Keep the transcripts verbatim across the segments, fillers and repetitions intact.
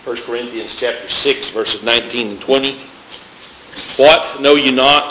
First Corinthians chapter six, verses nineteen and twenty. What? Know ye not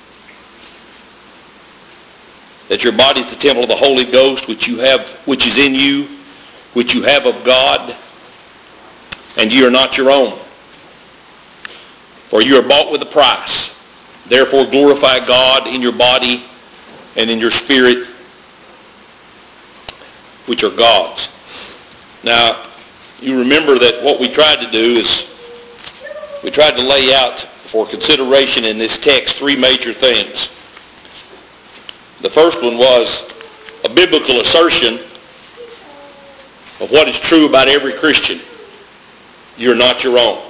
that your body is the temple of the Holy Ghost, which you have, which is in you, which you have of God, and ye are not your own? For you are bought with a price. Therefore glorify God in your body and in your spirit, which are God's. Now, you remember that what we tried to do is we tried to lay out for consideration in this text three major things. The first one was a biblical assertion of what is true about every Christian. You're not your own.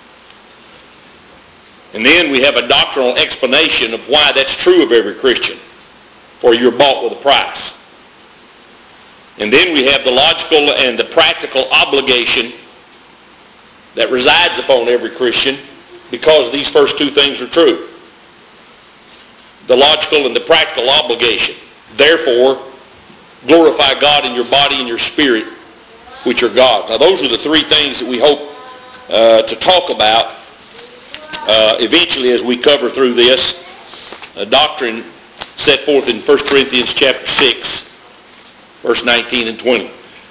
And then we have a doctrinal explanation of why that's true of every Christian, for you're bought with a price. And then we have the logical and the practical obligation that resides upon every Christian because these first two things are true. The logical and the practical obligation. Therefore, glorify God in your body and your spirit, which are God's. Now those are the three things that we hope uh, to talk about uh, eventually as we cover through this a doctrine set forth in First Corinthians chapter six, verse nineteen and twenty.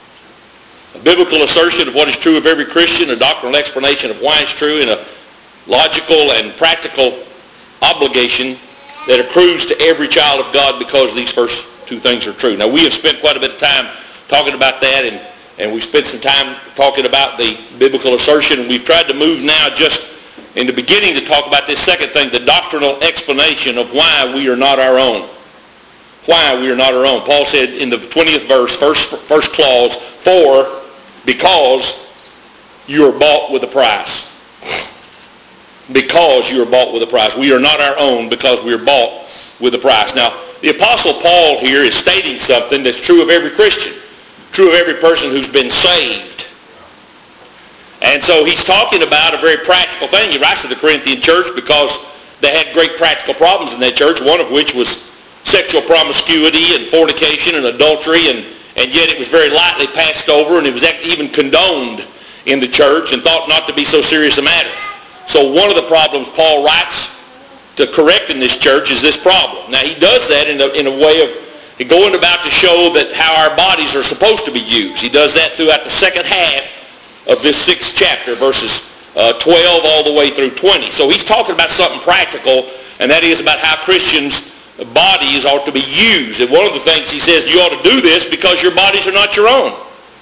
A biblical assertion of what is true of every Christian, a doctrinal explanation of why it's true, and a logical and practical obligation that accrues to every child of God because these first two things are true. Now, we have spent quite a bit of time talking about that, and, and we've spent some time talking about the biblical assertion, and we've tried to move now just in the beginning to talk about this second thing, the doctrinal explanation of why we are not our own. Why we are not our own. Paul said in the twentieth verse, first, first clause, for, because you are bought with a price. Because you are bought with a price. We are not our own because we are bought with a price. Now, the Apostle Paul here is stating something that's true of every Christian, true of every person who's been saved. And so he's talking about a very practical thing. He writes to the Corinthian church because they had great practical problems in that church, one of which was sexual promiscuity and fornication and adultery, and, and yet it was very lightly passed over, and it was even condoned in the church and thought not to be so serious a matter. So one of the problems Paul writes to correct in this church is this problem. Now he does that in a, in a way of going about to show that how our bodies are supposed to be used. He does that throughout the second half of this sixth chapter, verses uh, twelve all the way through twenty. So he's talking about something practical, and that is about how Christians' bodies ought to be used. And one of the things he says, you ought to do this because your bodies are not your own.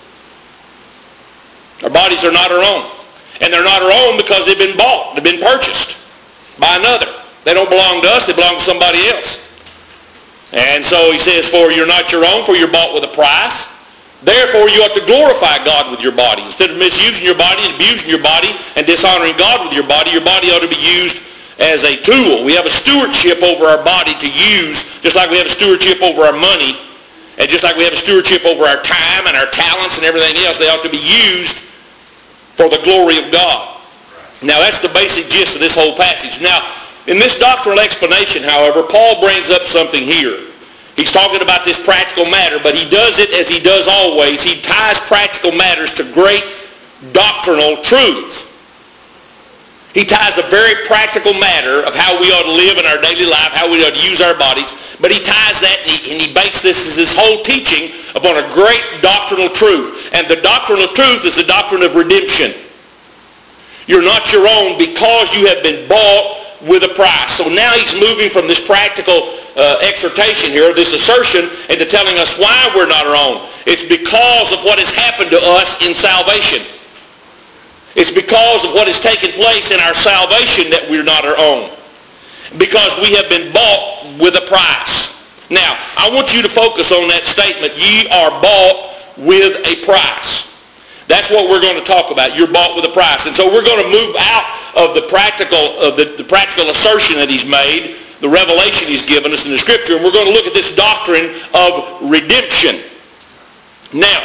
Our bodies are not our own. And they're not our own because they've been bought. They've been purchased by another. They don't belong to us. They belong to somebody else. And so he says, for you're not your own, for you're bought with a price. Therefore, you ought to glorify God with your body. Instead of misusing your body and abusing your body and dishonoring God with your body, your body ought to be used as a tool. We have a stewardship over our body to use, just like we have a stewardship over our money, and just like we have a stewardship over our time and our talents and everything else. They ought to be used for the glory of God. Now, that's the basic gist of this whole passage. Now, in this doctrinal explanation, however, Paul brings up something here. He's talking about this practical matter, but he does it as he does always. He ties practical matters to great doctrinal truth. He ties a very practical matter of how we ought to live in our daily life, how we ought to use our bodies, but he ties that and he, and he bakes this as his whole teaching upon a great doctrinal truth. And the doctrine of truth is the doctrine of redemption. You're not your own because you have been bought with a price. So now he's moving from this practical uh, exhortation here, this assertion, into telling us why we're not our own. It's because of what has happened to us in salvation. It's because of what has taken place in our salvation that we're not our own. Because we have been bought with a price. Now, I want you to focus on that statement, ye are bought with a price. That's what we're going to talk about. You're bought with a price. And so we're going to move out of the practical of the, the practical assertion that he's made, the revelation he's given us in the Scripture, and we're going to look at this doctrine of redemption. Now,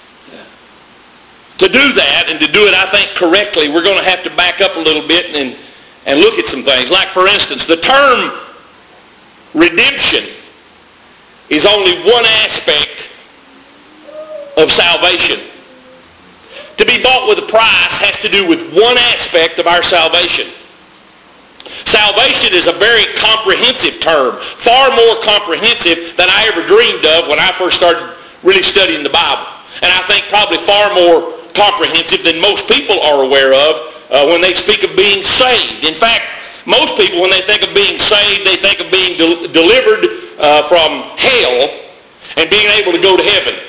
to do that, and to do it, I think, correctly, we're going to have to back up a little bit and, and look at some things. Like, for instance, the term redemption is only one aspect of salvation. To be bought with a price has to do with one aspect of our salvation. Salvation is a very comprehensive term, far more comprehensive than I ever dreamed of when I first started really studying the Bible. And I think probably far more comprehensive than most people are aware of uh, when they speak of being saved. In fact, most people, when they think of being saved, they think of being de- delivered uh, from hell and being able to go to heaven.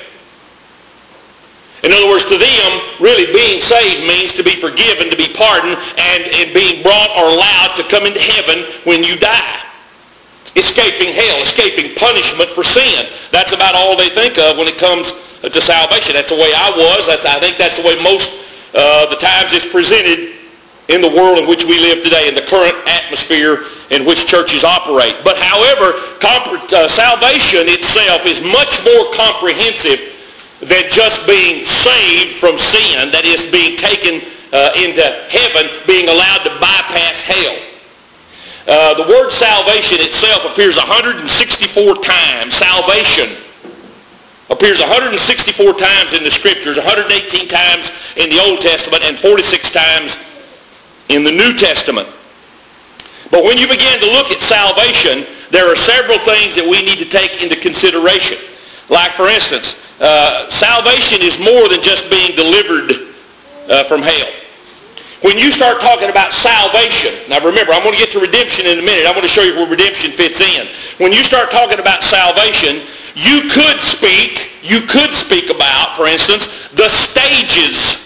In other words, to them, really being saved means to be forgiven, to be pardoned, and, and being brought or allowed to come into heaven when you die. Escaping hell, escaping punishment for sin. That's about all they think of when it comes to salvation. That's the way I was. That's, I think that's the way most uh, the times it's presented in the world in which we live today, in the current atmosphere in which churches operate. But however, comp- uh, salvation itself is much more comprehensive than just being saved from sin, that is, being taken uh, into heaven, being allowed to bypass hell. Uh, the word salvation itself appears one hundred sixty-four times. Salvation appears one hundred sixty-four times in the Scriptures, one hundred eighteen times in the Old Testament, and forty-six times in the New Testament. But when you begin to look at salvation, there are several things that we need to take into consideration. Like, for instance, Uh, salvation is more than just being delivered uh, from hell. When you start talking about salvation, now remember, I'm going to get to redemption in a minute. I'm going to show you where redemption fits in. When you start talking about salvation, you could speak, you could speak about, for instance, the stages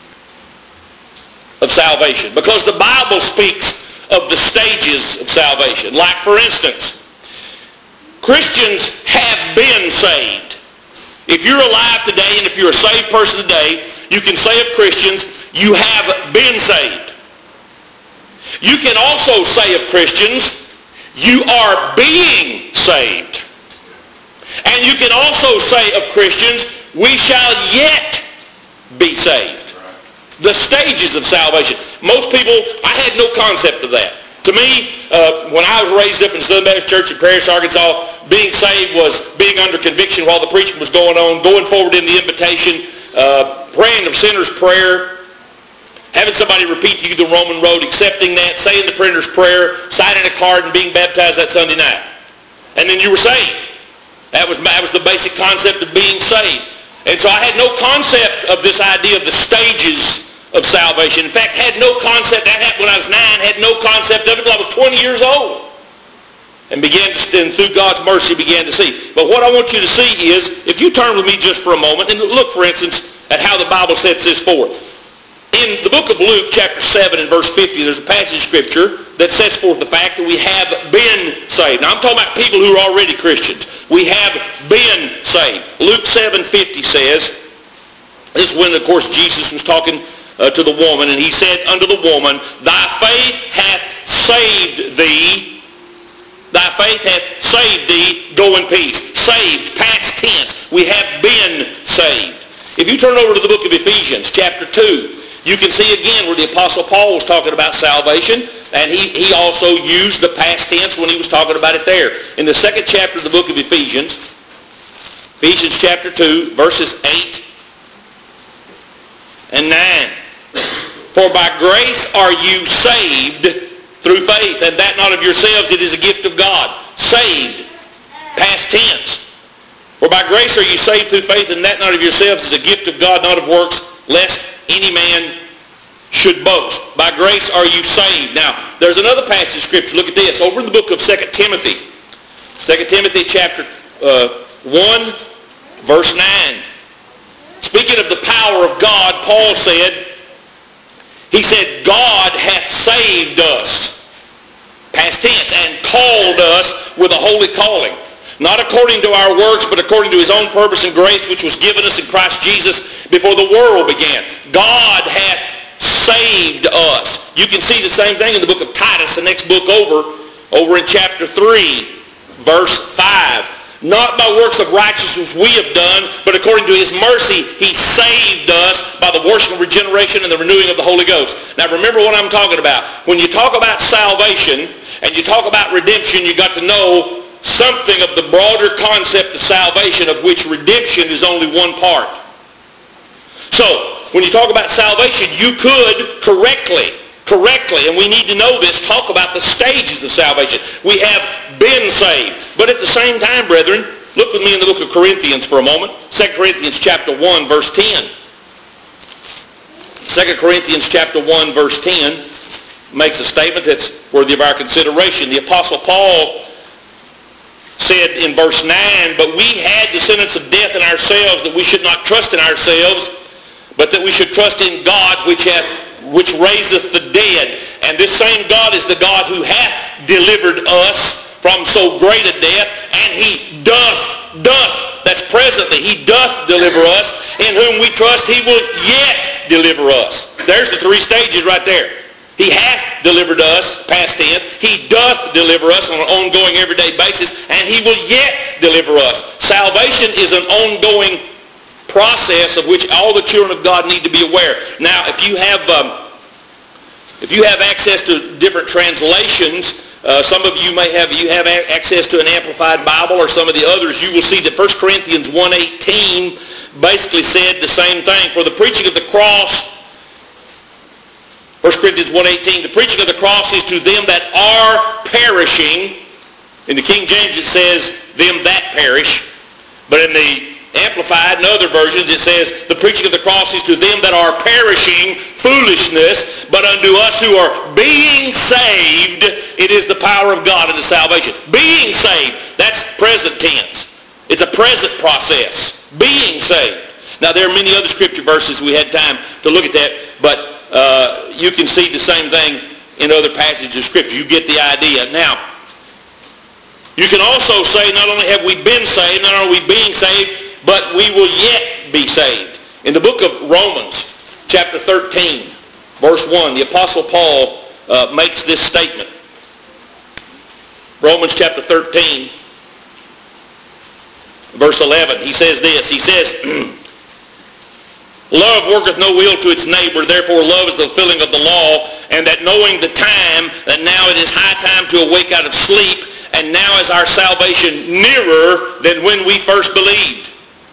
of salvation, because the Bible speaks of the stages of salvation. Like, for instance, Christians have been saved. If you're alive today, and if you're a saved person today, you can say of Christians, you have been saved. You can also say of Christians, you are being saved. And you can also say of Christians, we shall yet be saved. The stages of salvation. Most people, I had no concept of that. To me, uh, when I was raised up in Southern Baptist Church in Paris, Arkansas, being saved was being under conviction while the preaching was going on, going forward in the invitation, uh, praying the sinner's prayer, having somebody repeat to you the Roman road, accepting that, saying the printer's prayer, signing a card, and being baptized that Sunday night. And then you were saved. That was, that was the basic concept of being saved. And so I had no concept of this idea of the stages of salvation. In fact, had no concept, that happened when I was nine, had no concept of it until I was twenty years old. And began to, and through God's mercy, began to see. But what I want you to see is, if you turn with me just for a moment, and look, for instance, at how the Bible sets this forth. In the book of Luke, chapter seven and verse fifty, there's a passage of Scripture that sets forth the fact that we have been saved. Now, I'm talking about people who are already Christians. We have been saved. Luke seven fifty says, this is when, of course, Jesus was talking uh, to the woman, and he said unto the woman, thy faith hath saved thee. Thy faith hath saved thee. Go in peace. Saved, past tense. We have been saved. If you turn over to the book of Ephesians, chapter two, you can see again where the Apostle Paul was talking about salvation, and he, he also used the past tense when he was talking about it there. In the second chapter of the book of Ephesians, Ephesians chapter two, verses eight and nine. For by grace are you saved through faith, and that not of yourselves, it is a gift of God. Saved, past tense. For by grace are you saved through faith, and that not of yourselves is a gift of God, not of works, lest any man should boast. By grace are you saved. Now, there's another passage of Scripture. Look at this. Over in the book of Second Timothy. Second Timothy chapter uh, one, verse nine. Speaking of the power of God, Paul said, he said, God hath saved us, past tense, and called us with a holy calling. Not according to our works, but according to his own purpose and grace, which was given us in Christ Jesus before the world began. God hath saved us. You can see the same thing in the book of Titus, the next book over, over in chapter three, verse five. Not by works of righteousness we have done, but according to his mercy, he saved us by the washing of regeneration and the renewing of the Holy Ghost. Now remember what I'm talking about. When you talk about salvation and you talk about redemption, you got to know something of the broader concept of salvation, of which redemption is only one part. So, when you talk about salvation, you could correctly, correctly, and we need to know this, talk about the stages of salvation. We have been saved. But at the same time, brethren, look with me in the book of Corinthians for a moment. Second Corinthians chapter one, verse ten. Second Corinthians chapter one, verse ten makes a statement that's worthy of our consideration. The Apostle Paul said in verse nine, but we had the sentence of death in ourselves, that we should not trust in ourselves, but that we should trust in God which hath which raiseth the dead. And this same God is the God who hath delivered us from so great a death, and he doth, doth, that's presently, he doth deliver us, in whom we trust he will yet deliver us. There's the three stages right there. He hath delivered us, past tense. He doth deliver us on an ongoing, everyday basis, and he will yet deliver us. Salvation is an ongoing process of which all the children of God need to be aware. Now, if you have um, if you have access to different translations, uh, some of you may have you have a- access to an Amplified Bible, or some of the others, you will see that First Corinthians one eighteen basically said the same thing. For the preaching of the cross, First Corinthians one eighteen, the preaching of the cross is to them that are perishing. In the King James it says, them that perish. But in the Amplified and other versions it says, the preaching of the cross is to them that are perishing foolishness, but unto us who are being saved, it is the power of God unto salvation. Being saved, that's present tense. It's a present process. Being saved. Now there are many other scripture verses, we had time to look at that, but uh, you can see the same thing in other passages of scripture. You get the idea. Now, you can also say, not only have we been saved, not only are we being saved, but we will yet be saved. In the book of Romans, chapter thirteen, verse one, the Apostle Paul uh, makes this statement. Romans chapter thirteen, verse eleven, he says this. He says, love worketh no ill to its neighbor, therefore love is the fulfilling of the law, and that knowing the time, that now it is high time to awake out of sleep, and now is our salvation nearer than when we first believed.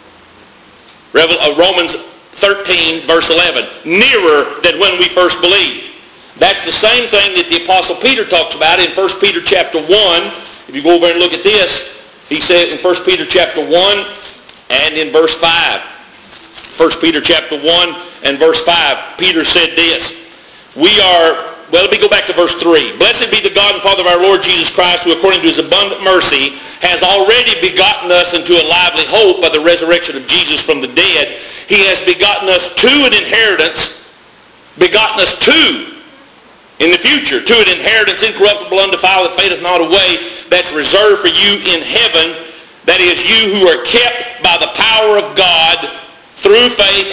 Romans thirteen, verse eleven, nearer than when we first believed. That's the same thing that the Apostle Peter talks about in First Peter chapter one. If you go over and look at this, he says in First Peter chapter one and in verse five. First Peter chapter one and verse five, Peter said this, we are, well, let me go back to verse three. Blessed be the God and Father of our Lord Jesus Christ, who according to his abundant mercy has already begotten us into a lively hope by the resurrection of Jesus from the dead. He has begotten us to an inheritance, begotten us to, in the future, to an inheritance incorruptible, undefiled, that fadeth not away, that's reserved for you in heaven. That is, you who are kept by the power of God through faith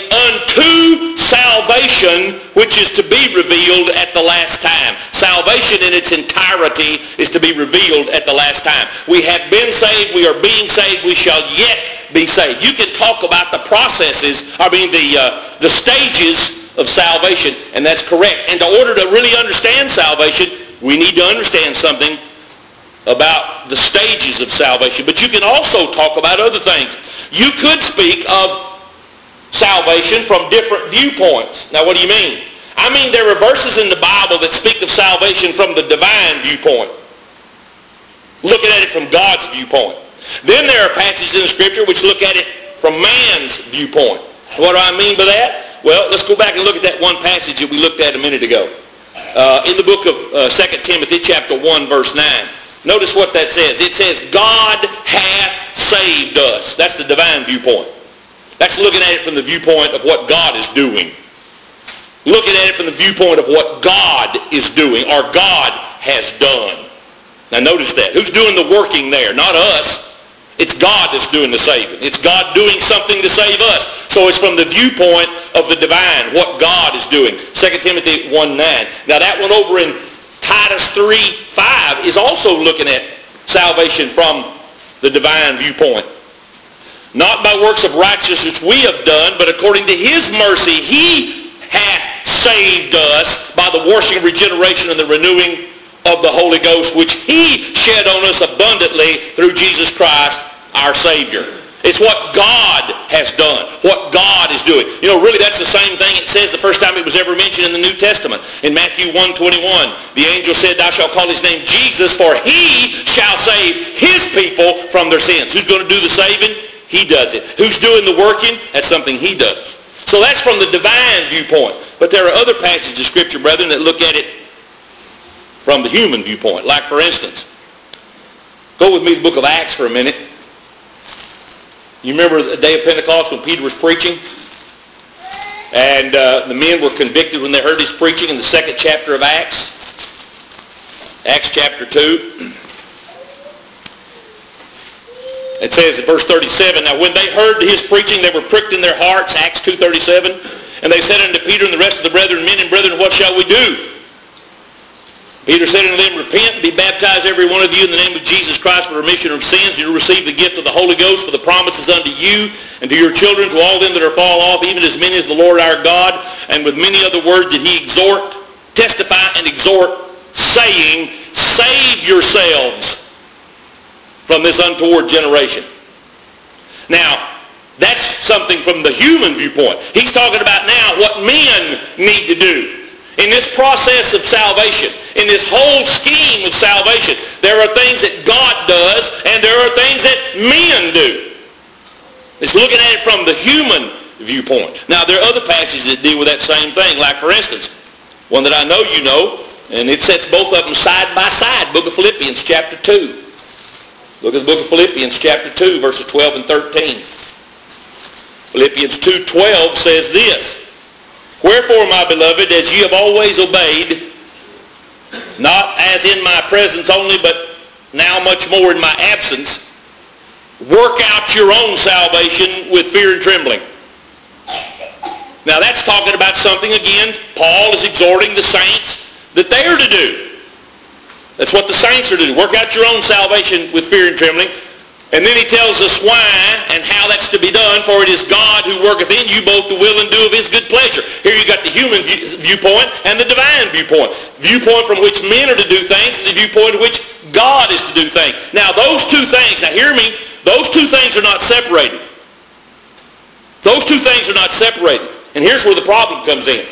unto salvation, which is to be revealed at the last time. Salvation in its entirety is to be revealed at the last time. We have been saved, we are being saved, we shall yet be saved. You can talk about the processes, I mean the, uh, the stages of salvation, and that's correct. And in order to really understand salvation, we need to understand something about the stages of salvation. But you can also talk about other things. You could speak of salvation from different viewpoints. Now, what do you mean? I mean, there are verses in the Bible that speak of salvation from the divine viewpoint, looking at it from God's viewpoint. Then there are passages in the Scripture which look at it from man's viewpoint. What do I mean by that? Well, let's go back and look at that one passage that we looked at a minute ago. Uh, in the book of uh, Second Timothy chapter one, verse nine. Notice what that says. It says, God hath saved us. That's the divine viewpoint. That's looking at it from the viewpoint of what God is doing. Looking at it from the viewpoint of what God is doing, or God has done. Now notice that. Who's doing the working there? Not us. It's God that's doing the saving. It's God doing something to save us. So it's from the viewpoint of the divine, what God is doing. Second Timothy one nine. Now that one over in Titus three five is also looking at salvation from the divine viewpoint. Not by works of righteousness we have done, but according to his mercy he hath saved us by the washing of regeneration and the renewing of the Holy Ghost, which he shed on us abundantly through Jesus Christ our Savior. It's what God has done, what God is doing. You know, really that's the same thing it says the first time it was ever mentioned in the New Testament. In Matthew one twenty-one, the angel said, thou shalt call his name Jesus, for he shall save his people from their sins. Who's going to do the saving? He does it. Who's doing the working? That's something he does. So that's from the divine viewpoint. But there are other passages of Scripture, brethren, that look at it from the human viewpoint. Like, for instance, go with me to the book of Acts for a minute. You remember the day of Pentecost when Peter was preaching? And uh, the men were convicted when they heard his preaching in the second chapter of Acts. Acts chapter two. It says in verse thirty-seven, now when they heard his preaching, they were pricked in their hearts, Acts two thirty-seven, and they said unto Peter and the rest of the brethren, men and brethren, what shall we do? Peter said unto them, repent and be baptized every one of you in the name of Jesus Christ for remission of sins, and you'll receive the gift of the Holy Ghost, for the promises unto you and to your children, to all them that are far off, even as many as the Lord our God. And with many other words did he exhort, testify and exhort, saying, save yourselves from this untoward generation. Now, that's something from the human viewpoint. He's talking about now what men need to do. In this process of salvation, in this whole scheme of salvation, there are things that God does and there are things that men do. It's looking at it from the human viewpoint. Now, there are other passages that deal with that same thing. Like, for instance, one that I know you know, and it sets both of them side by side, book of Philippians chapter two. Look at the book of Philippians chapter two, verses twelve and thirteen. Philippians two twelve says this, wherefore, my beloved, as ye have always obeyed, not as in my presence only, but now much more in my absence, work out your own salvation with fear and trembling. Now that's talking about something, again, Paul is exhorting the saints that they are to do. That's what the saints are to do. Work out your own salvation with fear and trembling. And then he tells us why and how that's to be done, for it is God who worketh in you both to will and do of his good pleasure. Here you got the human view, viewpoint and the divine viewpoint. Viewpoint from which men are to do things and the viewpoint in which God is to do things. Now those two things, now hear me, those two things are not separated. Those two things are not separated. And here's where the problem comes in.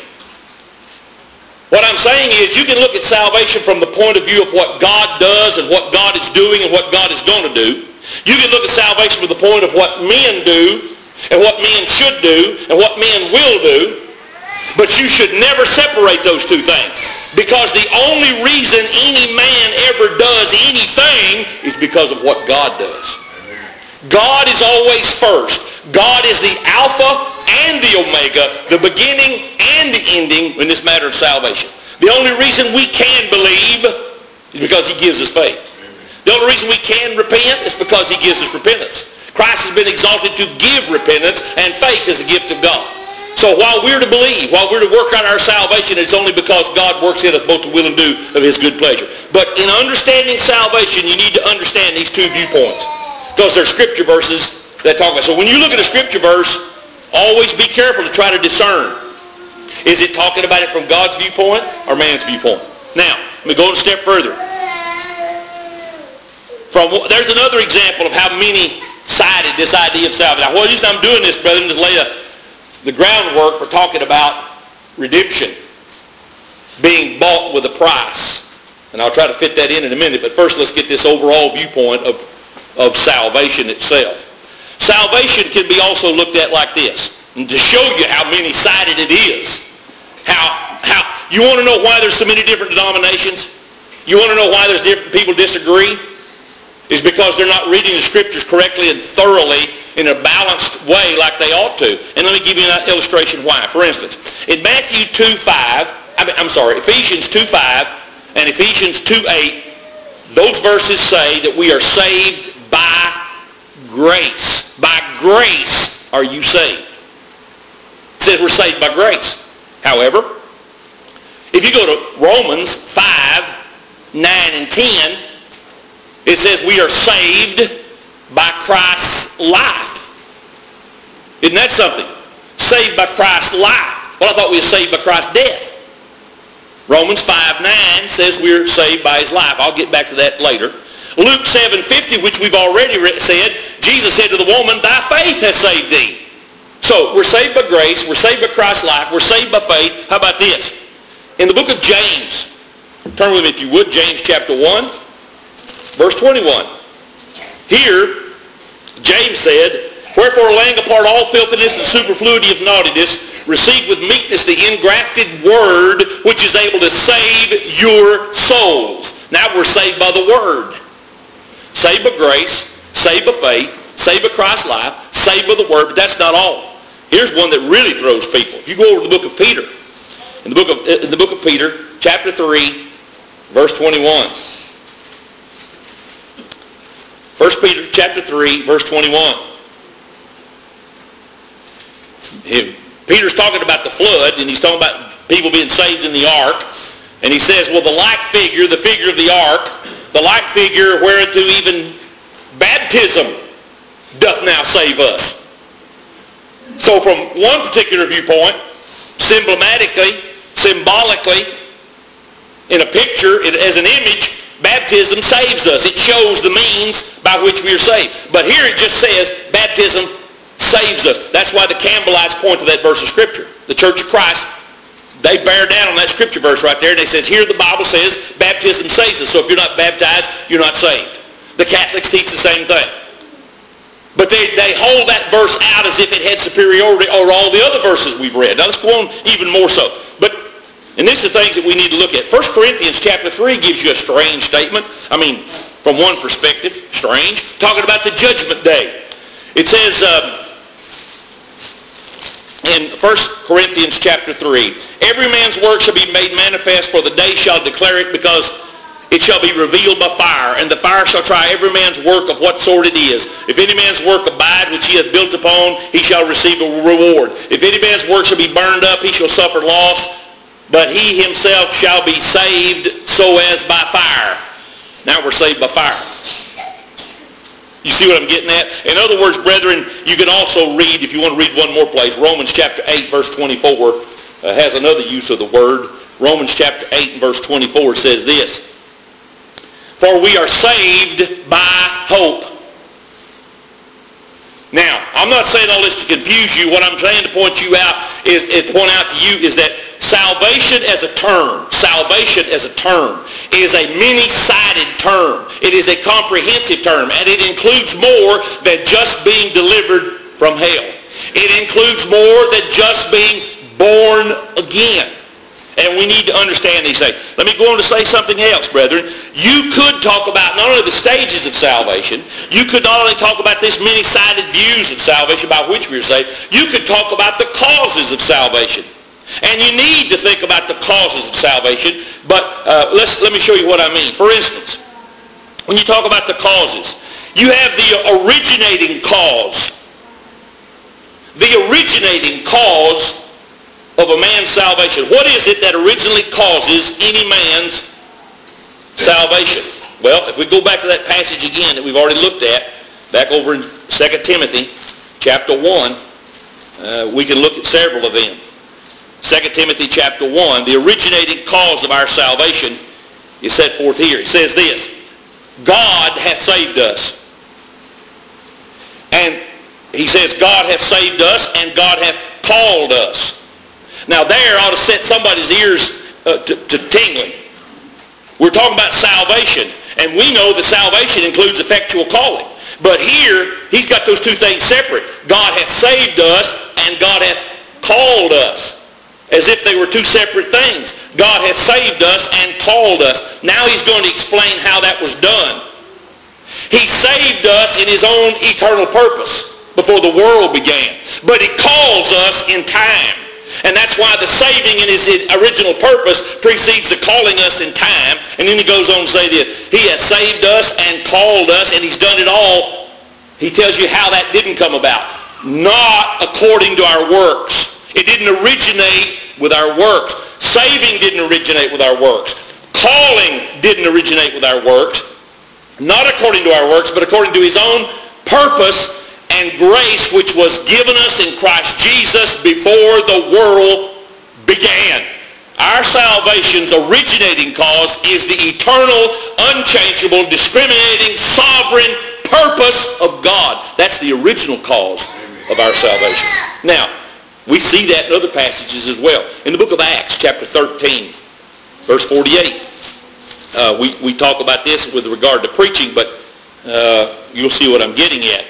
What I'm saying is you can look at salvation from the point of view of what God does and what God is doing and what God is going to do. You can look at salvation from the point of what men do and what men should do and what men will do, but you should never separate those two things, because the only reason any man ever does anything is because of what God does. God is always first. God is the Alpha and the Omega, the beginning and the ending in this matter of salvation. The only reason we can believe is because he gives us faith. The only reason we can repent is because he gives us repentance. Christ has been exalted to give repentance, and faith is a gift of God. So while we're to believe, while we're to work out our salvation, it's only because God works in us both to will and do of his good pleasure. But in understanding salvation, you need to understand these two viewpoints, because there are scripture verses that talk about it. So when you look at a scripture verse, always be careful to try to discern. Is it talking about it from God's viewpoint or man's viewpoint? Now, let me go a step further. From, there's another example of how many-sided this idea of salvation. Now, what reason I'm doing this, brethren, is lay a, the groundwork for talking about redemption, being bought with a price. And I'll try to fit that in in a minute, but first let's get this overall viewpoint of, of salvation itself. Salvation can be also looked at like this, and to show you how many-sided it is. How, how, you want to know why there's so many different denominations? You want to know why there's different people disagree? Is because they're not reading the scriptures correctly and thoroughly in a balanced way like they ought to. And let me give you an illustration why. For instance, in Matthew two five, I mean, I'm sorry, Ephesians two five and Ephesians two eight, those verses say that we are saved by grace. By grace are you saved. It says we're saved by grace. However, if you go to Romans five, nine, and ten, it says we are saved by Christ's life. Isn't that something? Saved by Christ's life. Well, I thought we were saved by Christ's death. Romans five nine says we're saved by his life. I'll get back to that later. Luke seven fifty, which we've already said, Jesus said to the woman, thy faith has saved thee. So we're saved by grace. We're saved by Christ's life. We're saved by faith. How about this? In the book of James, turn with me if you would, James chapter one, verse twenty-one. Here, James said, wherefore laying apart all filthiness and superfluity of naughtiness, receive with meekness the engrafted word which is able to save your souls. Now we're saved by the word. Saved by grace, saved by faith, saved by Christ's life, saved by the word, but that's not all. Here's one that really throws people. If you go over to the book of Peter, in the book of, in the book of Peter, chapter three, verse twenty-one. First Peter chapter three, verse twenty-one. Peter's talking about the flood, and he's talking about people being saved in the ark. And he says, well, the like figure, the figure of the ark, the like figure whereunto even baptism doth now save us. So from one particular viewpoint, symbolitically, symbolically, in a picture, as an image, baptism saves us. It shows the means by which we are saved. But here it just says baptism saves us. That's why the Campbellites point to that verse of Scripture. The Church of Christ, they bear down on that Scripture verse right there, and they says, here the Bible says baptism saves us. So if you're not baptized, you're not saved. The Catholics teach the same thing. But they, they hold that verse out as if it had superiority over all the other verses we've read. Now let's go on even more so. But, and these are things that we need to look at. First Corinthians chapter three gives you a strange statement. I mean, from one perspective, strange. Talking about the judgment day. It says uh, in First Corinthians chapter three, every man's work shall be made manifest, for the day shall declare it, because it shall be revealed by fire, and the fire shall try every man's work of what sort it is. If any man's work abide, which he hath built upon, he shall receive a reward. If any man's work shall be burned up, he shall suffer loss, but he himself shall be saved, so as by fire. Now we're saved by fire. You see what I'm getting at? In other words, brethren, you can also read, if you want to read one more place, Romans chapter eight, verse twenty-four uh, has another use of the word. Romans chapter eight and verse twenty-four says this, for we are saved by hope. Now, I'm not saying all this to confuse you. What I'm trying to point you out is, is point out to you is that salvation as a term, salvation as a term, is a many-sided term. It is a comprehensive term, and it includes more than just being delivered from hell. It includes more than just being born again. And we need to understand these things. Let me go on to say something else, brethren. You could talk about not only the stages of salvation, you could not only talk about this many-sided views of salvation by which we are saved, you could talk about the causes of salvation. And you need to think about the causes of salvation, but uh, let's, let me show you what I mean. For instance, when you talk about the causes, you have the originating cause. The originating cause of a man's salvation. What is it that originally causes any man's salvation? Well, if we go back to that passage again that we've already looked at, back over in Second Timothy chapter one, uh, we can look at several of them. Second Timothy chapter one, the originating cause of our salvation is set forth here. It says this, God hath saved us. And he says God hath saved us and God hath called us. Now there ought to set somebody's ears uh, to, to tingling. We're talking about salvation, and we know that salvation includes effectual calling. But here, he's got those two things separate. God hath saved us, and God hath called us, as if they were two separate things. God hath saved us and called us. Now he's going to explain how that was done. He saved us in his own eternal purpose before the world began. But he calls us in time. And that's why the saving in his original purpose precedes the calling us in time. And then he goes on to say this, he has saved us and called us, and he's done it all. He tells you how that didn't come about. Not according to our works. It didn't originate with our works. Saving didn't originate with our works. Calling didn't originate with our works. Not according to our works, but according to his own purpose and grace, which was given us in Christ Jesus before the world began. Our salvation's originating cause is the eternal, unchangeable, discriminating, sovereign purpose of God. That's the original cause of our salvation. Now, we see that in other passages as well. In the book of Acts, chapter thirteen, verse forty-eight, uh, we, we talk about this with regard to preaching, but uh, you'll see what I'm getting at.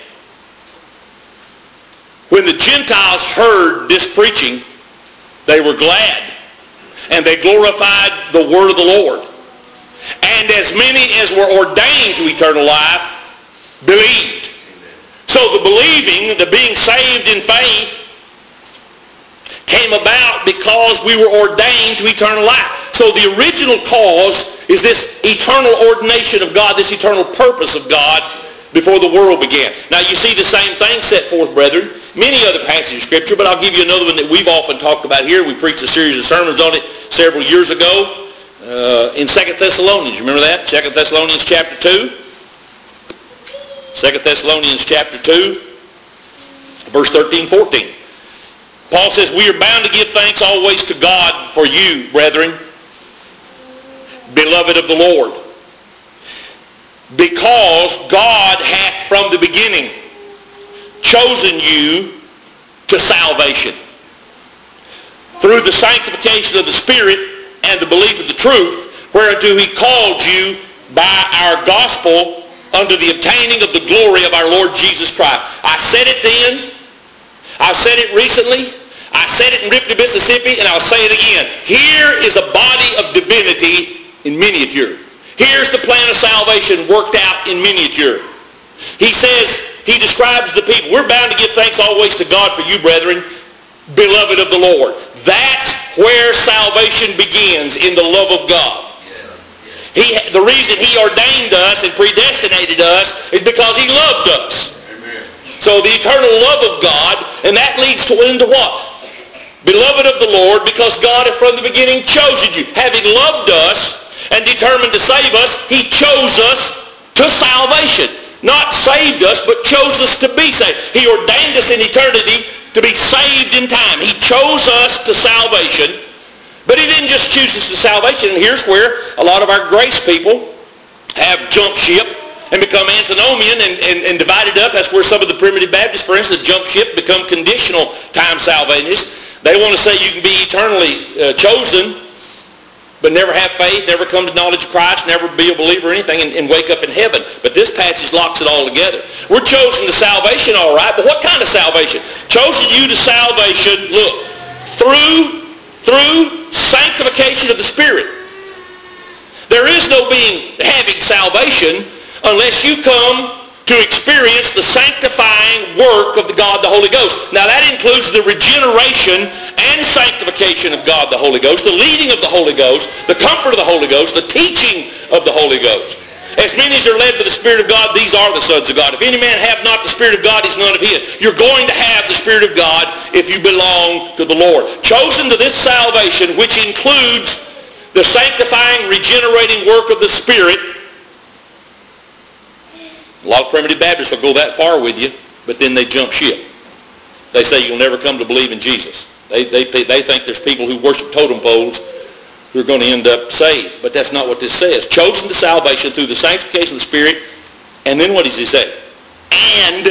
When the Gentiles heard this preaching, they were glad, and they glorified the word of the Lord. And as many as were ordained to eternal life believed. So the believing, the being saved in faith, came about because we were ordained to eternal life. So the original cause is this eternal ordination of God, this eternal purpose of God before the world began. Now you see the same thing set forth, brethren, many other passages of Scripture, but I'll give you another one that we've often talked about here. We preached a series of sermons on it several years ago uh, in Second Thessalonians. You remember that? Second Thessalonians chapter two. Second Thessalonians chapter two, verse thirteen, fourteen. Paul says, we are bound to give thanks always to God for you, brethren, beloved of the Lord, because God hath from the beginning chosen you to salvation through the sanctification of the Spirit and the belief of the truth, whereunto he called you by our gospel unto the obtaining of the glory of our Lord Jesus Christ. I said it then, I've said it recently, I said it in Ripley, Mississippi, and I'll say it again. Here is a body of divinity in miniature. Here's the plan of salvation worked out in miniature. He says, he describes the people. We're bound to give thanks always to God for you, brethren, beloved of the Lord. That's where salvation begins, in the love of God. He, the reason he ordained us and predestinated us is because he loved us. Amen. So the eternal love of God, and that leads to into what? Beloved of the Lord, because God hath from the beginning chosen you. Having loved us and determined to save us, he chose us to salvation. Not saved us, but chose us to be saved. He ordained us in eternity to be saved in time. He chose us to salvation. But he didn't just choose us to salvation. And here's where a lot of our grace people have jumped ship and become antinomian and, and, and divided up. That's where some of the primitive Baptists, for instance, jump ship, become conditional time salvationists. They want to say you can be eternally uh, chosen, but never have faith, never come to knowledge of Christ, never be a believer or anything, and, and wake up in heaven. But this passage locks it all together. We're chosen to salvation, all right, but what kind of salvation? Chosen you to salvation, look, through, through sanctification of the Spirit. There is no being having salvation unless you come to experience the sanctifying work of the God the Holy Ghost. Now that includes the regeneration and sanctification of God the Holy Ghost, the leading of the Holy Ghost, the comfort of the Holy Ghost, the teaching of the Holy Ghost. As many as are led by the Spirit of God, these are the sons of God. If any man have not the Spirit of God, he's none of his. You're going to have the Spirit of God if you belong to the Lord. Chosen to this salvation, which includes the sanctifying, regenerating work of the Spirit. A lot of primitive Baptists will go that far with you, but then they jump ship. They say you'll never come to believe in Jesus. They, they, they think there's people who worship totem poles who are going to end up saved. But that's not what this says. Chosen to salvation through the sanctification of the Spirit. And then what does he say? And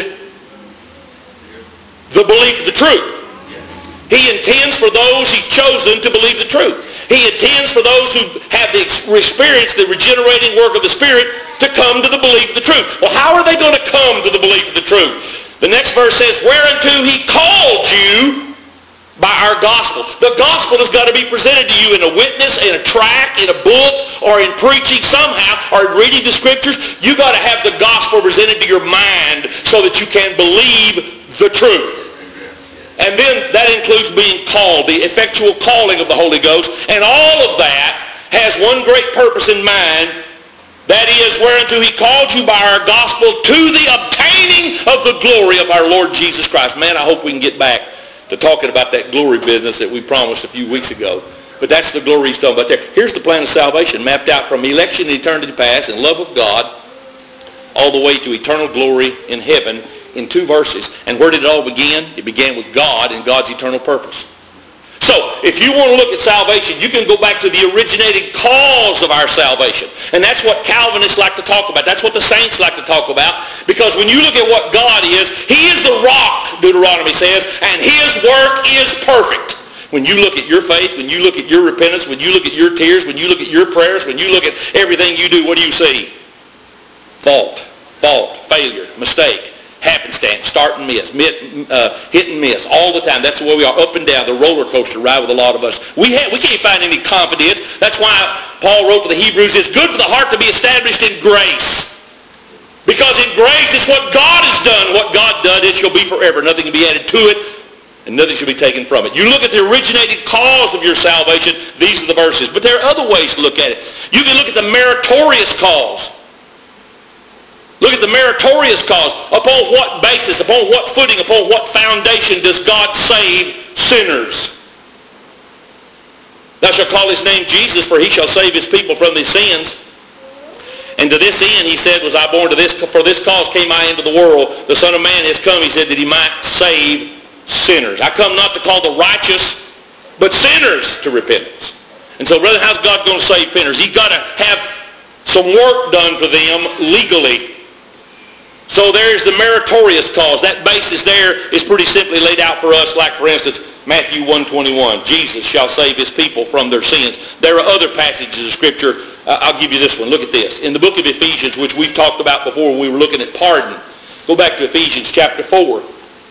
the belief of the truth. He intends for those he's chosen to believe the truth. He intends for those who have the experience, the regenerating work of the Spirit, to come to the belief of the truth. Well, how are they going to come to the belief of the truth? The next verse says, whereunto he called you by our gospel. The gospel has got to be presented to you in a witness, in a tract, in a book, or in preaching somehow, or in reading the Scriptures. You got to have the gospel presented to your mind so that you can believe the truth. And then that includes being called, the effectual calling of the Holy Ghost. And all of that has one great purpose in mind. That is, whereunto he called you by our gospel to the obtaining of the glory of our Lord Jesus Christ. Man, I hope we can get back to talking about that glory business that we promised a few weeks ago. But that's the glory he's talking about there. Here's the plan of salvation, mapped out from election and eternity past and love of God all the way to eternal glory in heaven in two verses. And where did it all begin? It began with God and God's eternal purpose. So, if you want to look at salvation, you can go back to the originating cause of our salvation. And that's what Calvinists like to talk about. That's what the saints like to talk about. Because when you look at what God is, He is the rock, Deuteronomy says, and His work is perfect. When you look at your faith, when you look at your repentance, when you look at your tears, when you look at your prayers, when you look at everything you do, what do you see? Fault, fault, failure, mistake. Happenstance, start and miss, uh, hit and miss, all the time. That's the way we are, up and down, the roller coaster ride with a lot of us. We have, we can't find any confidence. That's why Paul wrote to the Hebrews, it's good for the heart to be established in grace. Because in grace, it's what God has done. What God done, it shall be forever. Nothing can be added to it, and nothing shall be taken from it. You look at the originating cause of your salvation, these are the verses. But there are other ways to look at it. You can look at the meritorious cause. Look at the meritorious cause. Upon what basis, upon what footing, upon what foundation does God save sinners? Thou shalt call his name Jesus, for he shall save his people from their sins. And to this end, he said, was I born to this, for this cause came I into the world. The Son of Man has come, he said, that he might save sinners. I come not to call the righteous, but sinners to repentance. And so, brother, how's God going to save sinners? He's got to have some work done for them legally. So there's the meritorious cause. That basis there is pretty simply laid out for us, like, for instance, Matthew one twenty-one, Jesus shall save his people from their sins. There are other passages of Scripture. Uh, I'll give you this one. Look at this. In the book of Ephesians, which we've talked about before when we were looking at pardon, go back to Ephesians chapter four.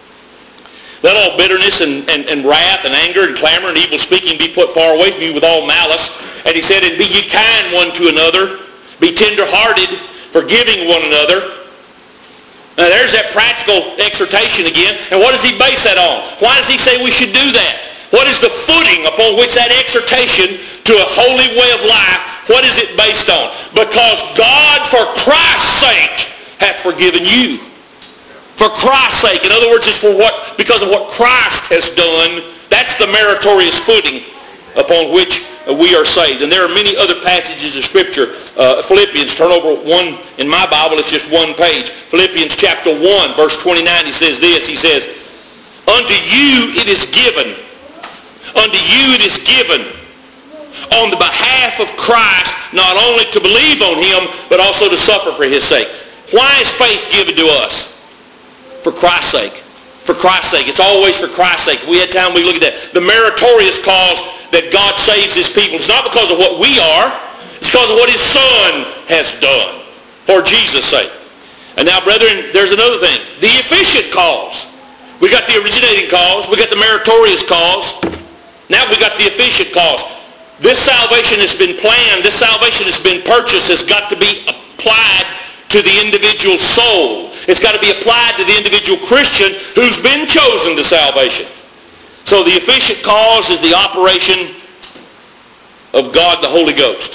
Let all bitterness and, and, and wrath and anger and clamor and evil speaking be put far away from you with all malice. And he said, and be ye kind one to another, be tender-hearted, forgiving one another. Now there's that practical exhortation again. And what does he base that on? Why does he say we should do that? What is the footing upon which that exhortation to a holy way of life, what is it based on? Because God, for Christ's sake, hath forgiven you. For Christ's sake. In other words, it's for what, because of what Christ has done. That's the meritorious footing upon which we are saved. And there are many other passages of Scripture. Uh, Philippians, turn over one. In my Bible, it's just one page. Philippians chapter one, verse twenty-nine, he says this. He says, unto you it is given. Unto you it is given on the behalf of Christ, not only to believe on him, but also to suffer for his sake. Why is faith given to us? For Christ's sake. For Christ's sake. It's always for Christ's sake. We had time we look at that. The meritorious cause that God saves his people. It's not because of what we are. It's because of what his Son has done. For Jesus' sake. And now, brethren, there's another thing. The efficient cause. We got the originating cause. We got the meritorious cause. Now we got the efficient cause. This salvation has been planned. This salvation has been purchased. Has got to be applied to the individual soul. It's got to be applied to the individual Christian who's been chosen to salvation. So the efficient cause is the operation of God the Holy Ghost.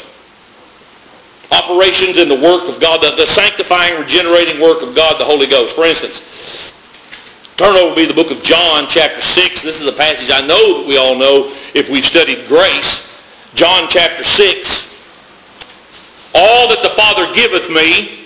Operations in the work of God, the, the sanctifying, regenerating work of God the Holy Ghost. For instance, turn over to be the book of John chapter six. This is a passage I know that we all know if we've studied grace. John chapter six. All that the Father giveth me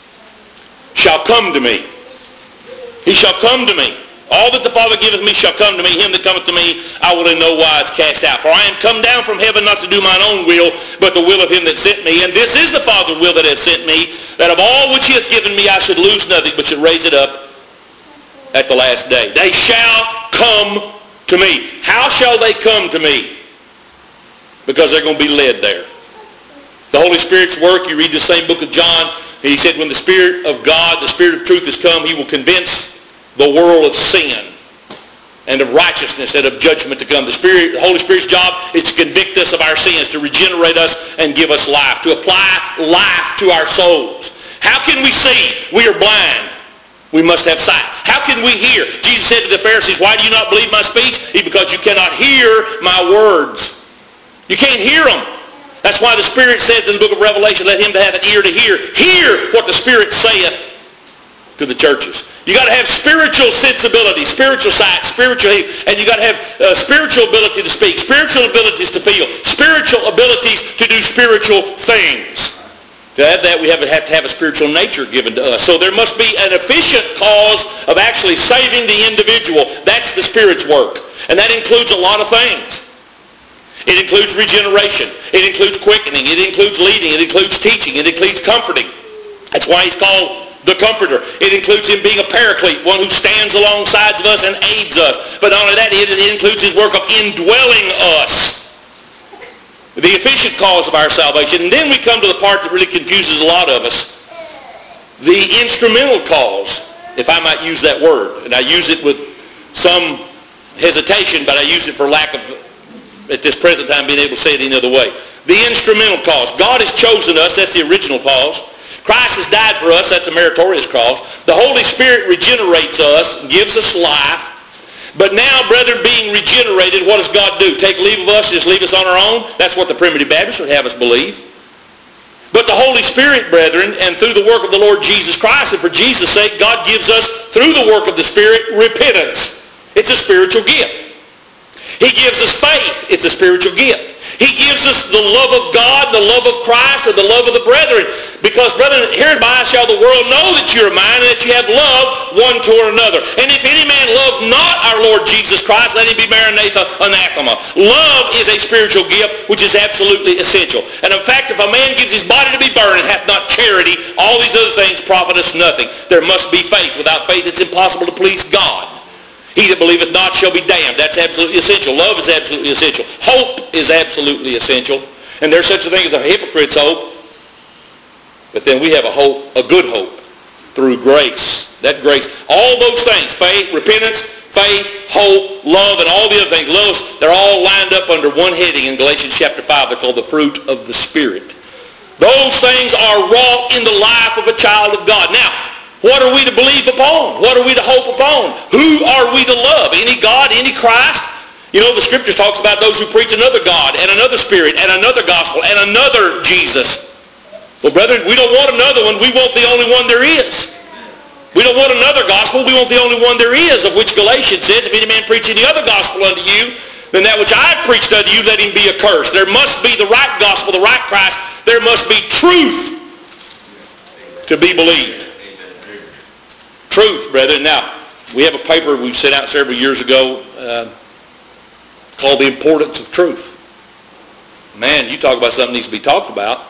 shall come to me. He shall come to me. All that the Father giveth me shall come to me. Him that cometh to me I will in no wise cast out. For I am come down from heaven not to do mine own will, but the will of him that sent me. And this is the Father's will that hath sent me, that of all which he hath given me I should lose nothing, but should raise it up at the last day. They shall come to me. How shall they come to me? Because they're going to be led there. The Holy Spirit's work, you read the same book of John, he said when the Spirit of God, the Spirit of truth has come, he will convince the world of sin and of righteousness and of judgment to come. The Spirit, the Holy Spirit's job is to convict us of our sins, to regenerate us and give us life, to apply life to our souls. How can we see? We are blind. We must have sight. How can we hear? Jesus said to the Pharisees, why do you not believe my speech? He, because you cannot hear my words. You can't hear them. That's why the Spirit says in the book of Revelation, let him that hath an ear to hear, hear what the Spirit saith to the churches. You got to have spiritual sensibility, spiritual sight, spiritual, and you got to have uh, spiritual ability to speak, spiritual abilities to feel, spiritual abilities to do spiritual things. To have that, we have, have to have a spiritual nature given to us. So there must be an efficient cause of actually saving the individual. That's the Spirit's work. And that includes a lot of things. It includes regeneration. It includes quickening. It includes leading. It includes teaching. It includes comforting. That's why he's called the Comforter. It includes him being a paraclete, one who stands alongside of us and aids us. But not only that, it includes his work of indwelling us. The efficient cause of our salvation. And then we come to the part that really confuses a lot of us. The instrumental cause, if I might use that word. And I use it with some hesitation, but I use it for lack of, at this present time, being able to say it any other way. The instrumental cause. God has chosen us. That's the original cause. Christ has died for us. That's a meritorious cause. The Holy Spirit regenerates us, gives us life. But now, brethren, being regenerated, what does God do? Take leave of us, just leave us on our own? That's what the primitive Baptists would have us believe. But the Holy Spirit, brethren, and through the work of the Lord Jesus Christ, and for Jesus' sake, God gives us, through the work of the Spirit, repentance. It's a spiritual gift. He gives us faith. It's a spiritual gift. He gives us the love of God, the love of Christ, and the love of the brethren. Because, brethren, hereby shall the world know that you are mine and that you have love one toward another. And if any man love not our Lord Jesus Christ, let him be Maranatha, anathema. Love is a spiritual gift which is absolutely essential. And in fact, if a man gives his body to be burned and hath not charity, all these other things profit us nothing. There must be faith. Without faith, it's impossible to please God. He that believeth not shall be damned. That's absolutely essential. Love is absolutely essential. Hope is absolutely essential. And there's such a thing as a hypocrite's hope. But then we have a hope, a good hope, through grace. That grace, all those things, faith, repentance, faith, hope, love, and all the other things, love, they're all lined up under one heading in Galatians chapter five. They're called the fruit of the Spirit. Those things are wrought in the life of a child of God. Now, what are we to believe upon? What are we to hope upon? Who are we to love? Any God, any Christ? You know, the Scriptures talks about those who preach another God and another Spirit and another gospel and another Jesus. Well, brethren, we don't want another one. We want the only one there is. We don't want another gospel. We want the only one there is, of which Galatians says, if any man preach any other gospel unto you, then that which I have preached unto you, let him be accursed. There must be the right gospel, the right Christ. There must be truth to be believed. Truth, brethren. Now, we have a paper we sent out several years ago uh, called The Importance of Truth. Man, you talk about something that needs to be talked about.